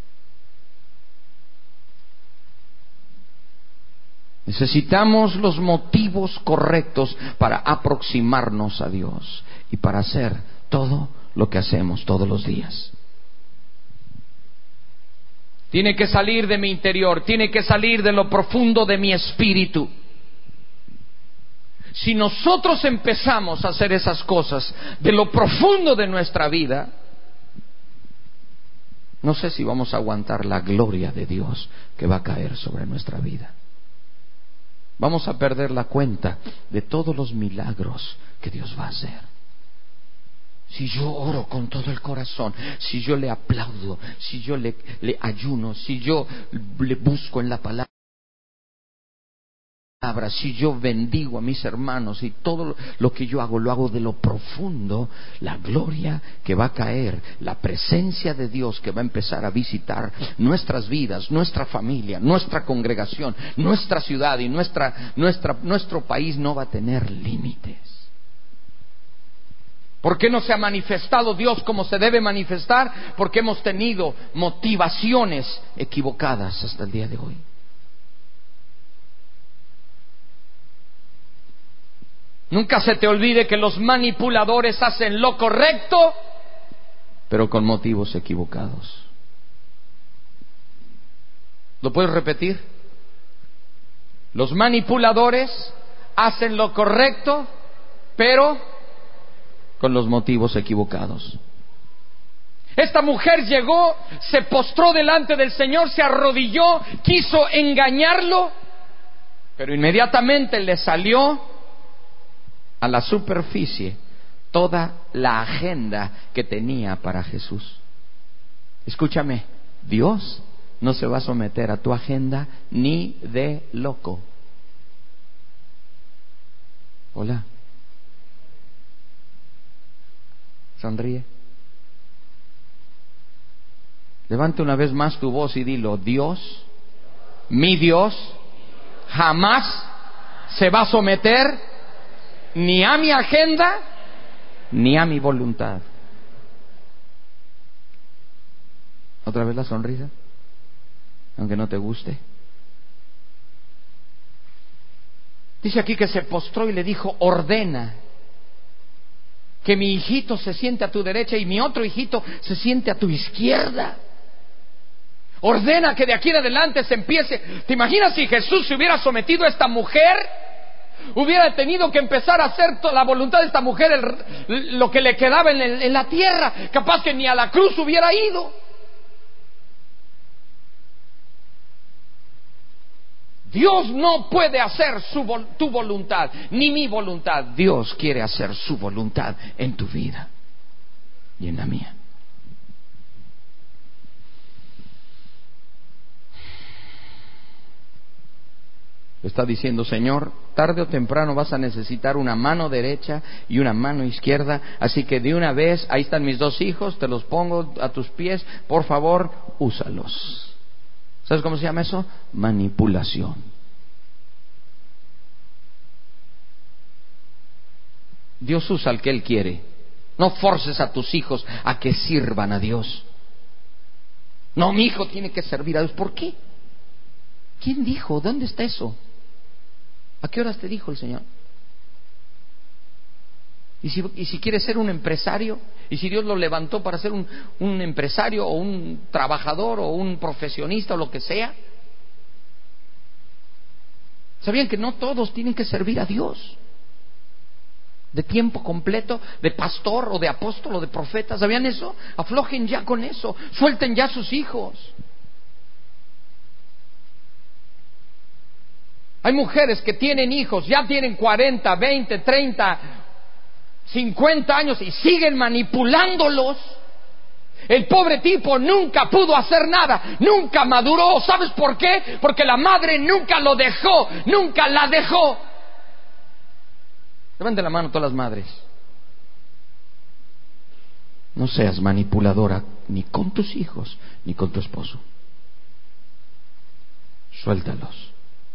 Necesitamos los motivos correctos para aproximarnos a Dios y para hacer todo lo que hacemos todos los días. Tiene que salir de mi interior, tiene que salir de lo profundo de mi espíritu. Si nosotros empezamos a hacer esas cosas de lo profundo de nuestra vida, no sé si vamos a aguantar la gloria de Dios que va a caer sobre nuestra vida. Vamos a perder la cuenta de todos los milagros que Dios va a hacer. Si yo oro con todo el corazón, si yo le aplaudo, si yo le, le ayuno, si yo le busco en la palabra, si yo bendigo a mis hermanos y todo lo que yo hago, lo hago de lo profundo, la gloria que va a caer, la presencia de Dios que va a empezar a visitar nuestras vidas, nuestra familia, nuestra congregación, nuestra ciudad y nuestra, nuestra, nuestro país no va a tener límites. ¿Por qué no se ha manifestado Dios como se debe manifestar? Porque hemos tenido motivaciones equivocadas hasta el día de hoy. Nunca se te olvide que los manipuladores hacen lo correcto, pero con motivos equivocados. ¿Lo puedes repetir? Los manipuladores hacen lo correcto, pero con los motivos equivocados. Esta mujer llegó, se postró delante del Señor, se arrodilló, quiso engañarlo, pero inmediatamente le salió a la superficie toda la agenda que tenía para Jesús. Escúchame, Dios no se va a someter a tu agenda ni de loco. Hola. Sonríe. Levante una vez más tu voz y dilo: Dios, mi Dios, jamás se va a someter ni a mi agenda ni a mi voluntad. Otra vez la sonrisa, aunque no te guste. Dice aquí que se postró y le dijo: ordena que mi hijito se siente a tu derecha y mi otro hijito se siente a tu izquierda. Ordena que de aquí en adelante se empiece. ¿Te imaginas si Jesús se hubiera sometido a esta mujer? Hubiera tenido que empezar a hacer toda la voluntad de esta mujer, el, lo que le quedaba en, el, en la tierra. Capaz que ni a la cruz hubiera ido. Dios no puede hacer su, tu voluntad, ni mi voluntad. Dios quiere hacer su voluntad en tu vida y en la mía. Está diciendo: Señor, tarde o temprano vas a necesitar una mano derecha y una mano izquierda, así que de una vez, ahí están mis dos hijos, te los pongo a tus pies, por favor, úsalos. ¿Sabes cómo se llama eso? Manipulación. Dios usa al que Él quiere. No forces a tus hijos a que sirvan a Dios. No, mi hijo tiene que servir a Dios. ¿Por qué? ¿Quién dijo? ¿Dónde está eso? ¿A qué horas te dijo el Señor? ¿Y si, y si quieres ser un empresario? ¿Y si Dios lo levantó para ser un, un empresario o un trabajador o un profesionista o lo que sea? ¿Sabían que no todos tienen que servir a Dios? De tiempo completo, de pastor o de apóstol o de profeta. ¿Sabían eso? Aflojen ya con eso. Suelten ya a sus hijos. Hay mujeres que tienen hijos, ya tienen cuarenta, veinte, treinta, cincuenta años y siguen manipulándolos. El pobre tipo nunca pudo hacer nada, nunca maduró. ¿Sabes por qué? Porque la madre nunca lo dejó, nunca la dejó. Levanten la mano todas las madres. No seas manipuladora ni con tus hijos ni con tu esposo. Suéltalos.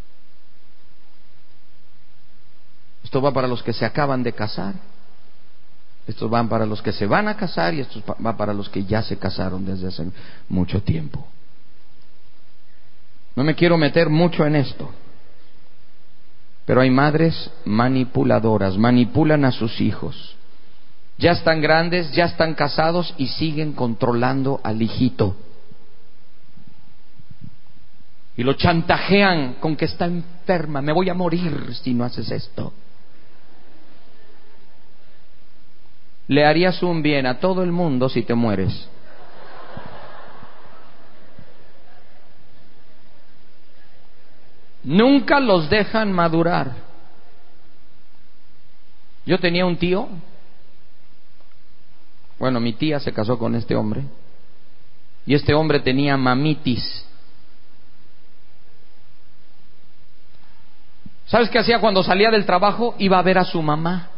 Esto va para los que se acaban de casar. Estos van para los que se van a casar y esto va para los que ya se casaron desde hace mucho tiempo. No me quiero meter mucho en esto, pero hay madres manipuladoras, manipulan a sus hijos. Ya están grandes, ya están casados y siguen controlando al hijito. Y lo chantajean con que está enferma. Me voy a morir si no haces esto. Le harías un bien a todo el mundo si te mueres. Nunca los dejan madurar. Yo tenía un tío, bueno, mi tía se casó con este hombre, y este hombre tenía mamitis. ¿Sabes qué hacía cuando salía del trabajo? Iba a ver a su mamá.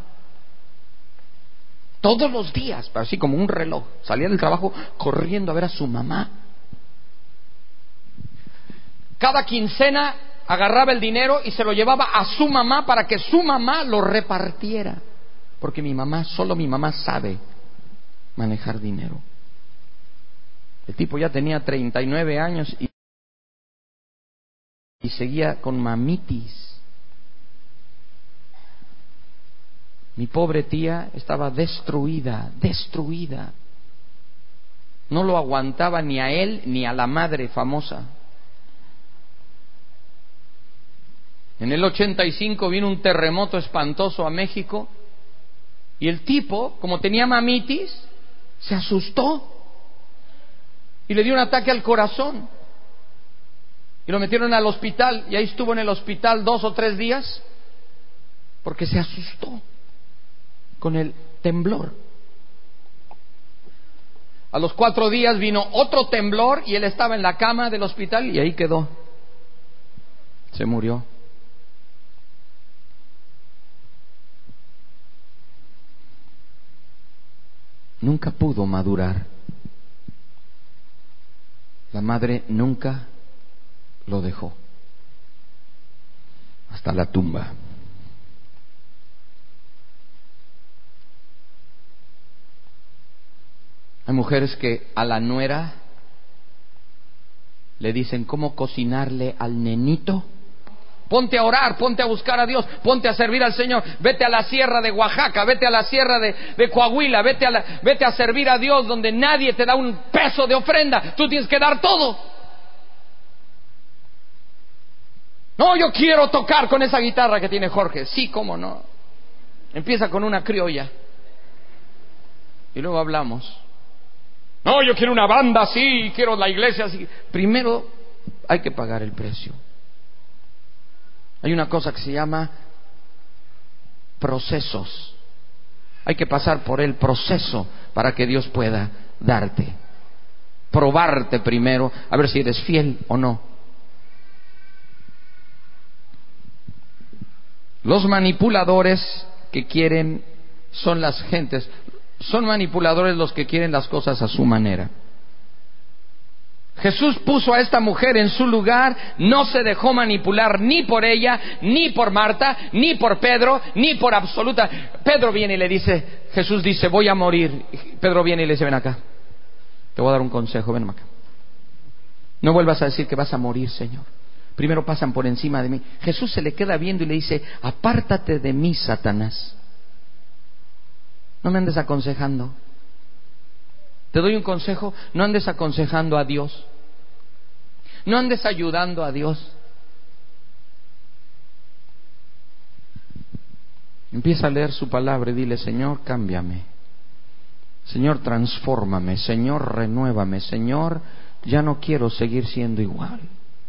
Todos los días, así como un reloj. Salía del trabajo corriendo a ver a su mamá. Cada quincena agarraba el dinero y se lo llevaba a su mamá para que su mamá lo repartiera. Porque mi mamá, solo mi mamá sabe manejar dinero. El tipo ya tenía treinta y nueve años y, y seguía con mamitis. Mi pobre tía estaba destruida, destruida. No lo aguantaba ni a él ni a la madre famosa. En el ochenta y cinco vino un terremoto espantoso a México y el tipo, como tenía mamitis, se asustó y le dio un ataque al corazón y lo metieron al hospital y ahí estuvo en el hospital dos o tres días porque se asustó con el temblor. A los cuatro días vino otro temblor y él estaba en la cama del hospital y ahí quedó. Se murió. Nunca pudo madurar. La madre nunca lo dejó. Hasta la tumba. Hay mujeres que a la nuera le dicen cómo cocinarle al nenito. Ponte a orar, ponte a buscar a Dios, ponte a servir al Señor. Vete a la sierra de Oaxaca, vete a la sierra de, de Coahuila, vete a, la, vete a servir a Dios donde nadie te da un peso de ofrenda. Tú tienes que dar todo. No, yo quiero tocar con esa guitarra que tiene Jorge. Sí, cómo no. Empieza con una criolla y luego hablamos. No, yo quiero una banda así, quiero la iglesia así. Primero hay que pagar el precio. Hay una cosa que se llama procesos. Hay que pasar por el proceso para que Dios pueda darte. Probarte primero, a ver si eres fiel o no. Los manipuladores que quieren son las gentes. Son manipuladores los que quieren las cosas a su manera. Jesús puso a esta mujer en su lugar, no se dejó manipular ni por ella, ni por Marta, ni por Pedro, ni por absoluta. Pedro viene y le dice, Jesús dice, voy a morir. Pedro viene y le dice, ven acá, te voy a dar un consejo, ven acá. No vuelvas a decir que vas a morir, Señor. Primero pasan por encima de mí. Jesús se le queda viendo y le dice, apártate de mí, Satanás. No me andes aconsejando. Te doy un consejo, no andes aconsejando a Dios. No andes ayudando a Dios. Empieza a leer su palabra y dile, Señor, cámbiame. Señor, transfórmame. Señor, renuévame. Señor, ya no quiero seguir siendo igual.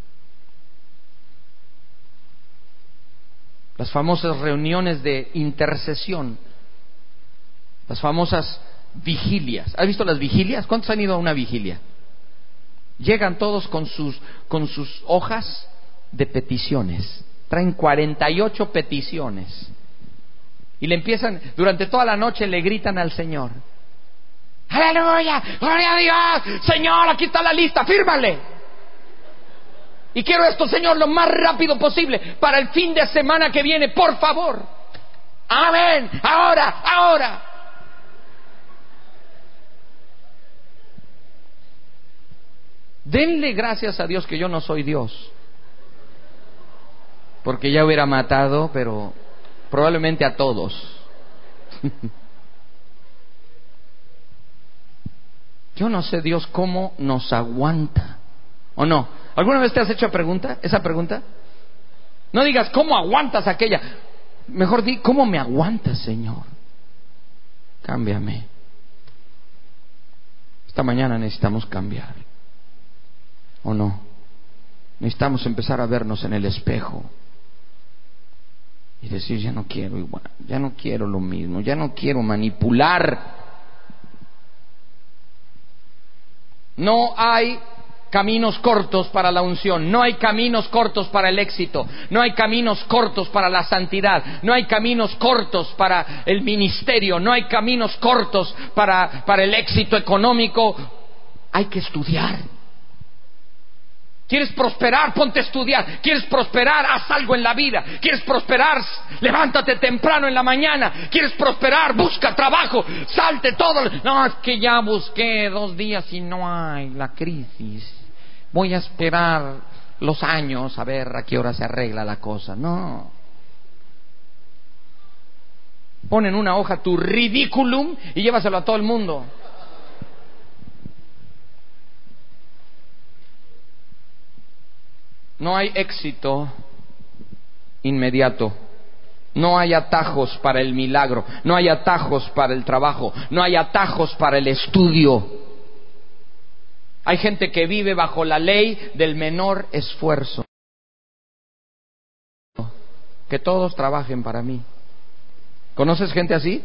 Las famosas reuniones de intercesión, las famosas vigilias. ¿Has visto las vigilias? ¿Cuántos han ido a una vigilia? Llegan todos con sus, con sus hojas de peticiones. Traen cuarenta y ocho peticiones. Y le empiezan, durante toda la noche le gritan al Señor. ¡Aleluya! ¡Gloria a Dios! Señor, aquí está la lista, fírmale. Y quiero esto, Señor, lo más rápido posible para el fin de semana que viene, por favor. Amén. Ahora, ahora. Denle gracias a Dios que yo no soy Dios, porque ya hubiera matado, pero probablemente a todos. Yo no sé Dios cómo nos aguanta, ¿o no? ¿Alguna vez te has hecho pregunta, esa pregunta? No digas cómo aguantas aquella, mejor di cómo me aguantas, Señor. Cámbiame. Esta mañana necesitamos cambiar, ¿o no? Necesitamos empezar a vernos en el espejo y decir, ya no quiero igual, ya no quiero lo mismo, ya no quiero manipular. No hay caminos cortos para la unción, no hay caminos cortos para el éxito, no hay caminos cortos para la santidad, no hay caminos cortos para el ministerio, no hay caminos cortos para, para el éxito económico. Hay que estudiar. ¿Quieres prosperar? Ponte a estudiar. ¿Quieres prosperar? Haz algo en la vida. ¿Quieres prosperar? Levántate temprano en la mañana. ¿Quieres prosperar? Busca trabajo. Salte todo. No, es que ya busqué dos días y no hay la crisis. Voy a esperar los años a ver a qué hora se arregla la cosa. No. Pon en una hoja tu ridículum y llévaselo a todo el mundo. No hay éxito inmediato. No hay atajos para el milagro. No hay atajos para el trabajo. No hay atajos para el estudio. Hay gente que vive bajo la ley del menor esfuerzo. Que todos trabajen para mí. ¿Conoces gente así?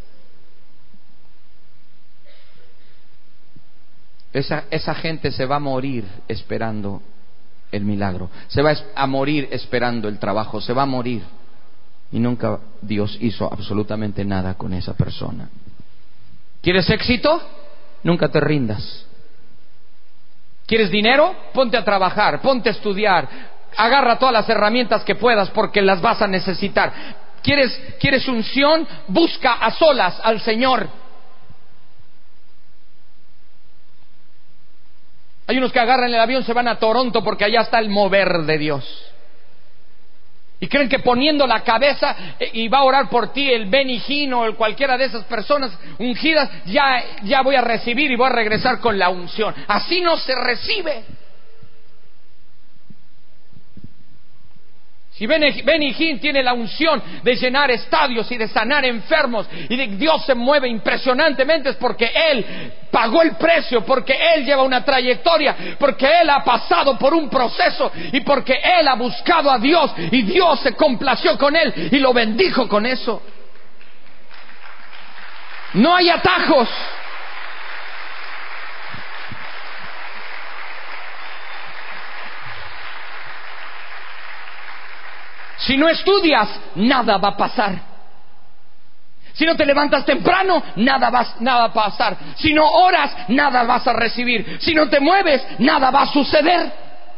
Esa, esa gente se va a morir esperando el milagro, se va a morir esperando el trabajo, se va a morir y nunca Dios hizo absolutamente nada con esa persona. ¿Quieres éxito? Nunca te rindas. ¿Quieres dinero? Ponte a trabajar, ponte a estudiar, agarra todas las herramientas que puedas porque las vas a necesitar. ¿Quieres, quieres unción? Busca a solas al Señor. Hay unos que agarran el avión, se van a Toronto porque allá está el mover de Dios. Y creen que poniendo la cabeza y va a orar por ti el Benny Hinn o el cualquiera de esas personas ungidas, ya, ya voy a recibir y voy a regresar con la unción. Así no se recibe. Si Benny Hinn tiene la unción de llenar estadios y de sanar enfermos y de Dios se mueve impresionantemente, es porque Él pagó el precio, porque Él lleva una trayectoria, porque Él ha pasado por un proceso y porque Él ha buscado a Dios y Dios se complació con Él y lo bendijo con eso. No hay atajos. Si no estudias, nada va a pasar. Si no te levantas temprano, nada va, nada va a pasar. Si no oras, nada vas a recibir. Si no te mueves, nada va a suceder.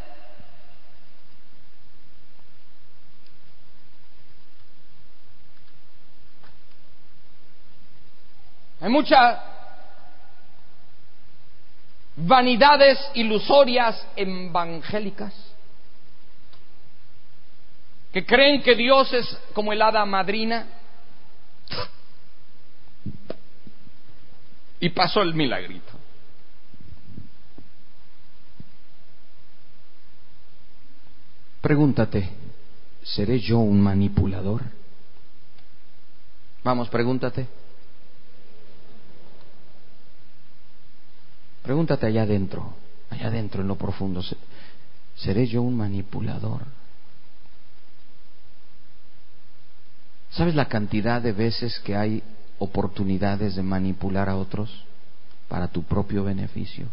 Hay muchas vanidades ilusorias evangélicas que creen que Dios es como el hada madrina y pasó el milagrito. Pregúntate, ¿seré yo un manipulador? Vamos, pregúntate. Pregúntate allá adentro, allá adentro en lo profundo, ¿seré yo un manipulador? ¿Sabes la cantidad de veces que hay oportunidades de manipular a otros para tu propio beneficio?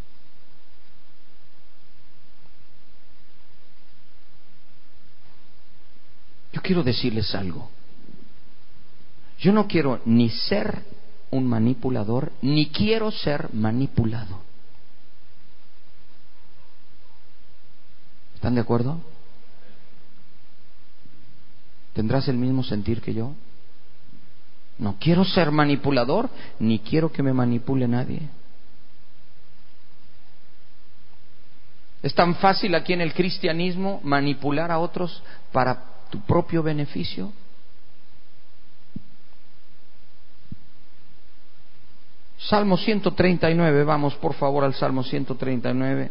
Yo quiero decirles algo. Yo no quiero ni ser un manipulador, ni quiero ser manipulado. ¿Están de acuerdo? ¿Tendrás el mismo sentir que yo? No quiero ser manipulador, ni quiero que me manipule nadie. Es tan fácil aquí en el cristianismo manipular a otros para tu propio beneficio. Salmo ciento treinta y nueve, vamos por favor al Salmo ciento treinta y nueve.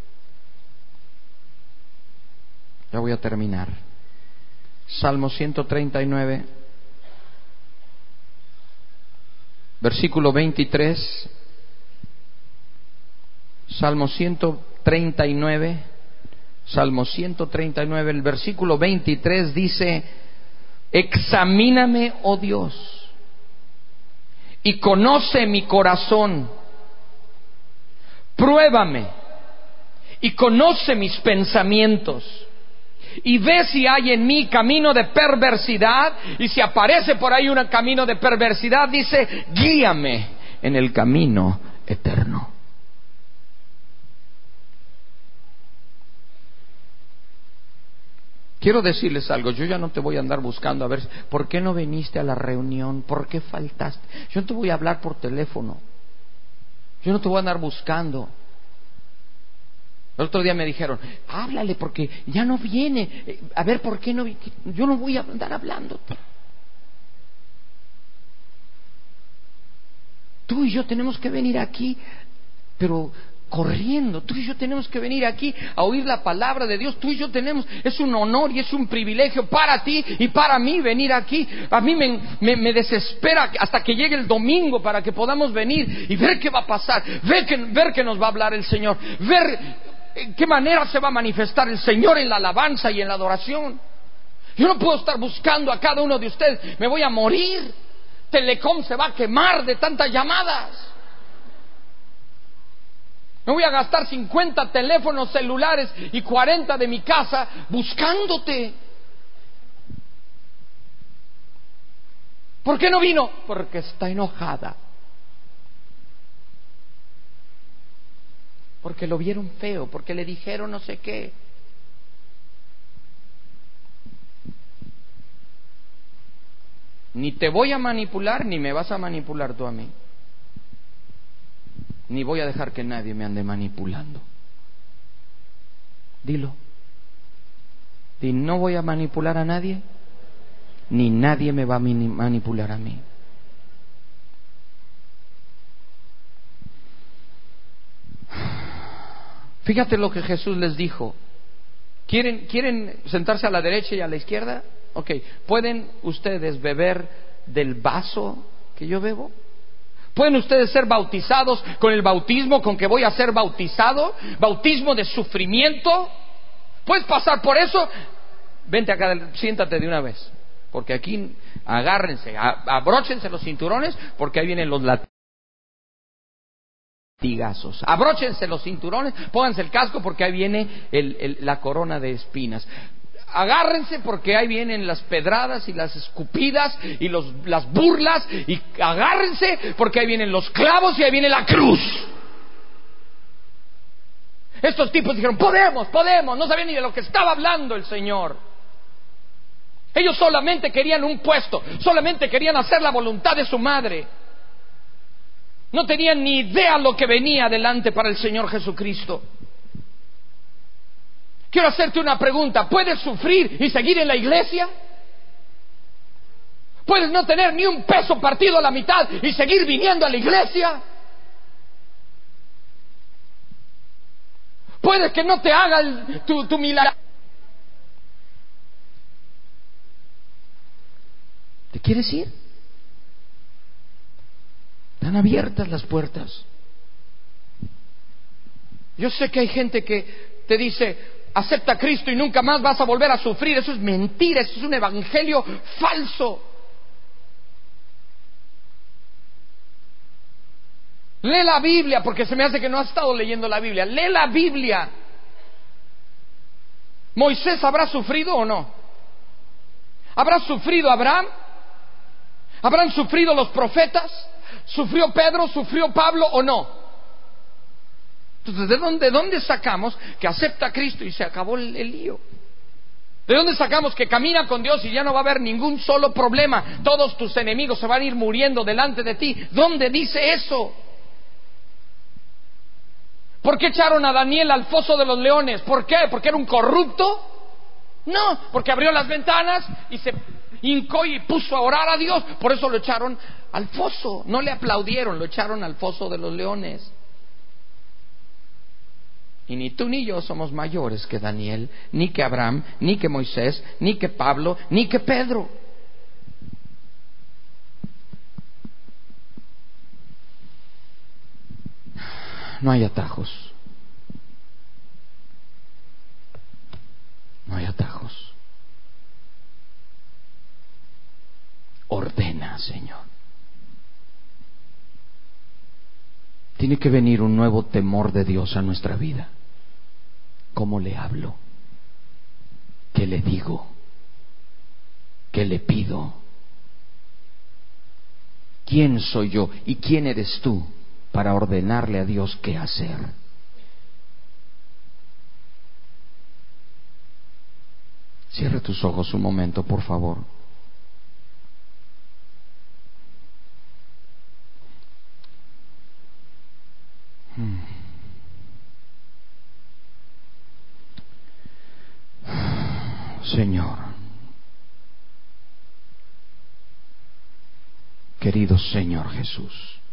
Ya voy a terminar. Salmo ciento treinta y nueve, versículo veintitrés. Salmo ciento treinta y nueve, Salmo ciento treinta y nueve, el versículo veintitrés dice: examíname, oh Dios, y conoce mi corazón. Pruébame y conoce mis pensamientos, y ve si hay en mí camino de perversidad, y si aparece por ahí un camino de perversidad, dice: guíame en el camino eterno. Quiero decirles algo, yo ya no te voy a andar buscando a ver por qué no viniste a la reunión, por qué faltaste. Yo no te voy a hablar por teléfono, yo no te voy a andar buscando. El otro día me dijeron: háblale porque ya no viene, a ver por qué no viene. Yo no voy a andar hablándote. Tú y yo tenemos que venir aquí, pero corriendo. Tú y yo tenemos que venir aquí a oír la palabra de Dios. Tú y yo tenemos, es un honor y es un privilegio para ti y para mí venir aquí. A mí me, me, me desespera hasta que llegue el domingo para que podamos venir y ver qué va a pasar, ver que, ver que nos va a hablar el Señor, ver en qué manera se va a manifestar el Señor en la alabanza y en la adoración. Yo no puedo estar buscando a cada uno de ustedes, me voy a morir. Telecom se va a quemar de tantas llamadas. Me voy a gastar cincuenta teléfonos celulares y cuarenta de mi casa buscándote. ¿Por qué no vino? Porque está enojada. Porque lo vieron feo, porque le dijeron no sé qué. Ni te voy a manipular, ni me vas a manipular tú a mí. Ni voy a dejar que nadie me ande manipulando. Dilo. Di: no voy a manipular a nadie, ni nadie me va a manipular a mí. Fíjate lo que Jesús les dijo. ¿Quieren, quieren sentarse a la derecha y a la izquierda? Ok. ¿Pueden ustedes beber del vaso que yo bebo? ¿Pueden ustedes ser bautizados con el bautismo con que voy a ser bautizado? ¿Bautismo de sufrimiento? ¿Puedes pasar por eso? Vente acá, siéntate de una vez. Porque aquí, agárrense, abróchense los cinturones, porque ahí vienen los latigazos. Abróchense los cinturones, pónganse el casco, porque ahí viene el, el, la corona de espinas. Agárrense porque ahí vienen las pedradas y las escupidas y los, las burlas, y agárrense porque ahí vienen los clavos y ahí viene la cruz. Estos tipos dijeron: podemos, podemos. No sabían ni de lo que estaba hablando el Señor. Ellos solamente querían un puesto, solamente querían hacer la voluntad de su madre. No tenían ni idea lo que venía adelante para el Señor Jesucristo. Quiero hacerte una pregunta: ¿puedes sufrir y seguir en la iglesia? ¿Puedes no tener ni un peso partido a la mitad y seguir viniendo a la iglesia? ¿Puedes que no te haga el, tu, tu milagro? ¿Te quieres ir? Están abiertas las puertas. Yo sé que hay gente que te dice: acepta a Cristo y nunca más vas a volver a sufrir. Eso es mentira, eso es un evangelio falso. Lee la Biblia, porque se me hace que no has estado leyendo la Biblia. Lee la Biblia. ¿Moisés habrá sufrido o no? ¿Habrá sufrido Abraham? ¿Habrán sufrido los profetas? ¿Sufrió Pedro? ¿Sufrió Pablo o no? Entonces, ¿de dónde, de dónde sacamos que acepta a Cristo y se acabó el, el lío? ¿De dónde sacamos que camina con Dios y ya no va a haber ningún solo problema? Todos tus enemigos se van a ir muriendo delante de ti. ¿Dónde dice eso? ¿Por qué echaron a Daniel al foso de los leones? ¿Por qué? ¿Porque era un corrupto? No, porque abrió las ventanas y se hincó y puso a orar a Dios. Por eso lo echaron al foso. No le aplaudieron, lo echaron al foso de los leones. Y ni tú ni yo somos mayores que Daniel, ni que Abraham, ni que Moisés, ni que Pablo, ni que Pedro. No hay atajos. No hay atajos. Ordena, Señor. Tiene que venir un nuevo temor de Dios a nuestra vida. ¿Cómo le hablo? ¿Qué le digo? ¿Qué le pido? ¿Quién soy yo y quién eres tú para ordenarle a Dios qué hacer? Cierra tus ojos un momento, por favor. Señor, querido Señor Jesús,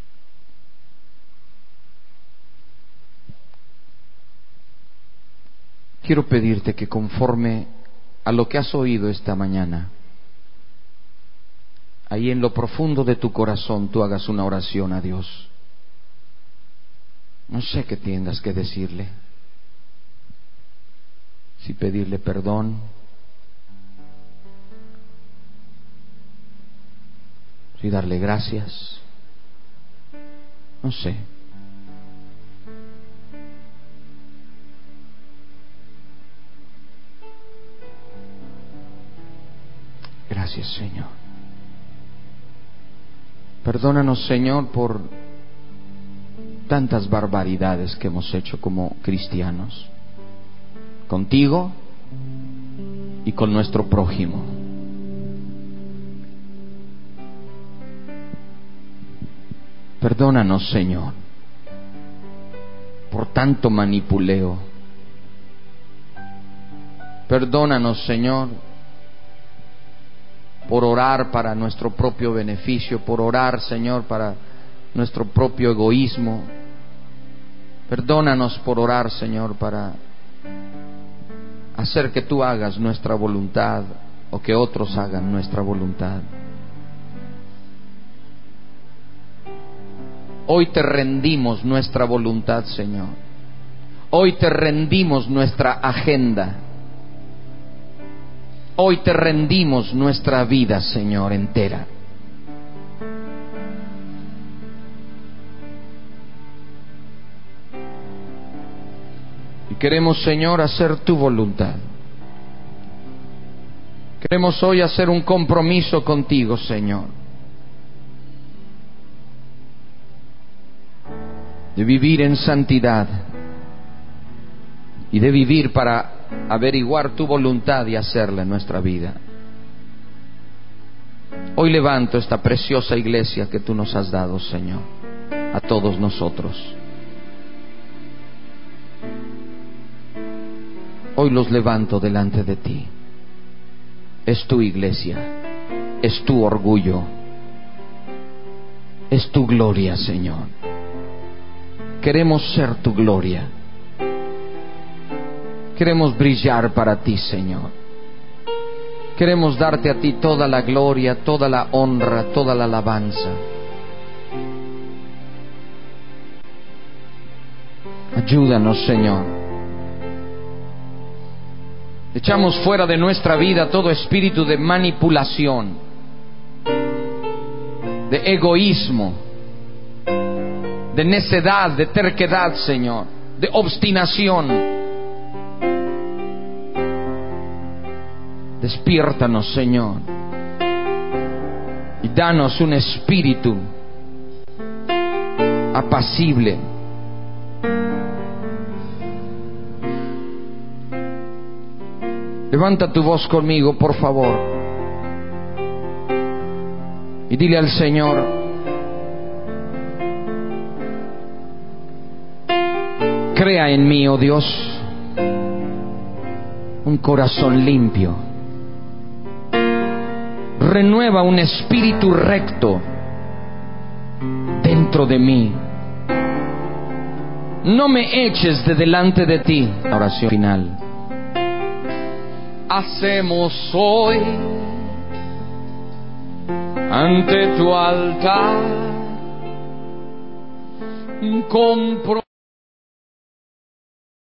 quiero pedirte que conforme a lo que has oído esta mañana, ahí en lo profundo de tu corazón tú hagas una oración a Dios. No sé qué tengas que decirle, si pedirle perdón, si darle gracias, no sé. Gracias, Señor. Perdónanos, Señor, por tantas barbaridades que hemos hecho como cristianos, contigo y con nuestro prójimo. Perdónanos, Señor, por tanto manipuleo. Perdónanos, Señor, por orar para nuestro propio beneficio, por orar, Señor, para nuestro propio egoísmo. Perdónanos por orar, Señor, para hacer que tú hagas nuestra voluntad o que otros hagan nuestra voluntad. Hoy te rendimos nuestra voluntad, Señor. Hoy te rendimos nuestra agenda. Hoy te rendimos nuestra vida, Señor, entera. Y queremos, Señor, hacer tu voluntad. Queremos hoy hacer un compromiso contigo, Señor, de vivir en santidad y de vivir para averiguar tu voluntad y hacerla en nuestra vida. Hoy levanto esta preciosa iglesia que tú nos has dado, Señor, a todos nosotros. Hoy los levanto delante de ti. Es tu iglesia, es tu orgullo, es tu gloria, Señor. Queremos ser tu gloria. Queremos brillar para ti, Señor. Queremos darte a ti toda la gloria, toda la honra, toda la alabanza. Ayúdanos, Señor. Echamos fuera de nuestra vida todo espíritu de manipulación, de egoísmo, de necedad, de terquedad, Señor, de obstinación. Despiértanos, Señor, y danos un espíritu apacible, levanta tu voz conmigo, por favor, y dile al Señor: crea en mí, oh Dios, un corazón limpio. Renueva un espíritu recto dentro de mí. No me eches de delante de ti. La oración final. Hacemos hoy ante tu altar un compromiso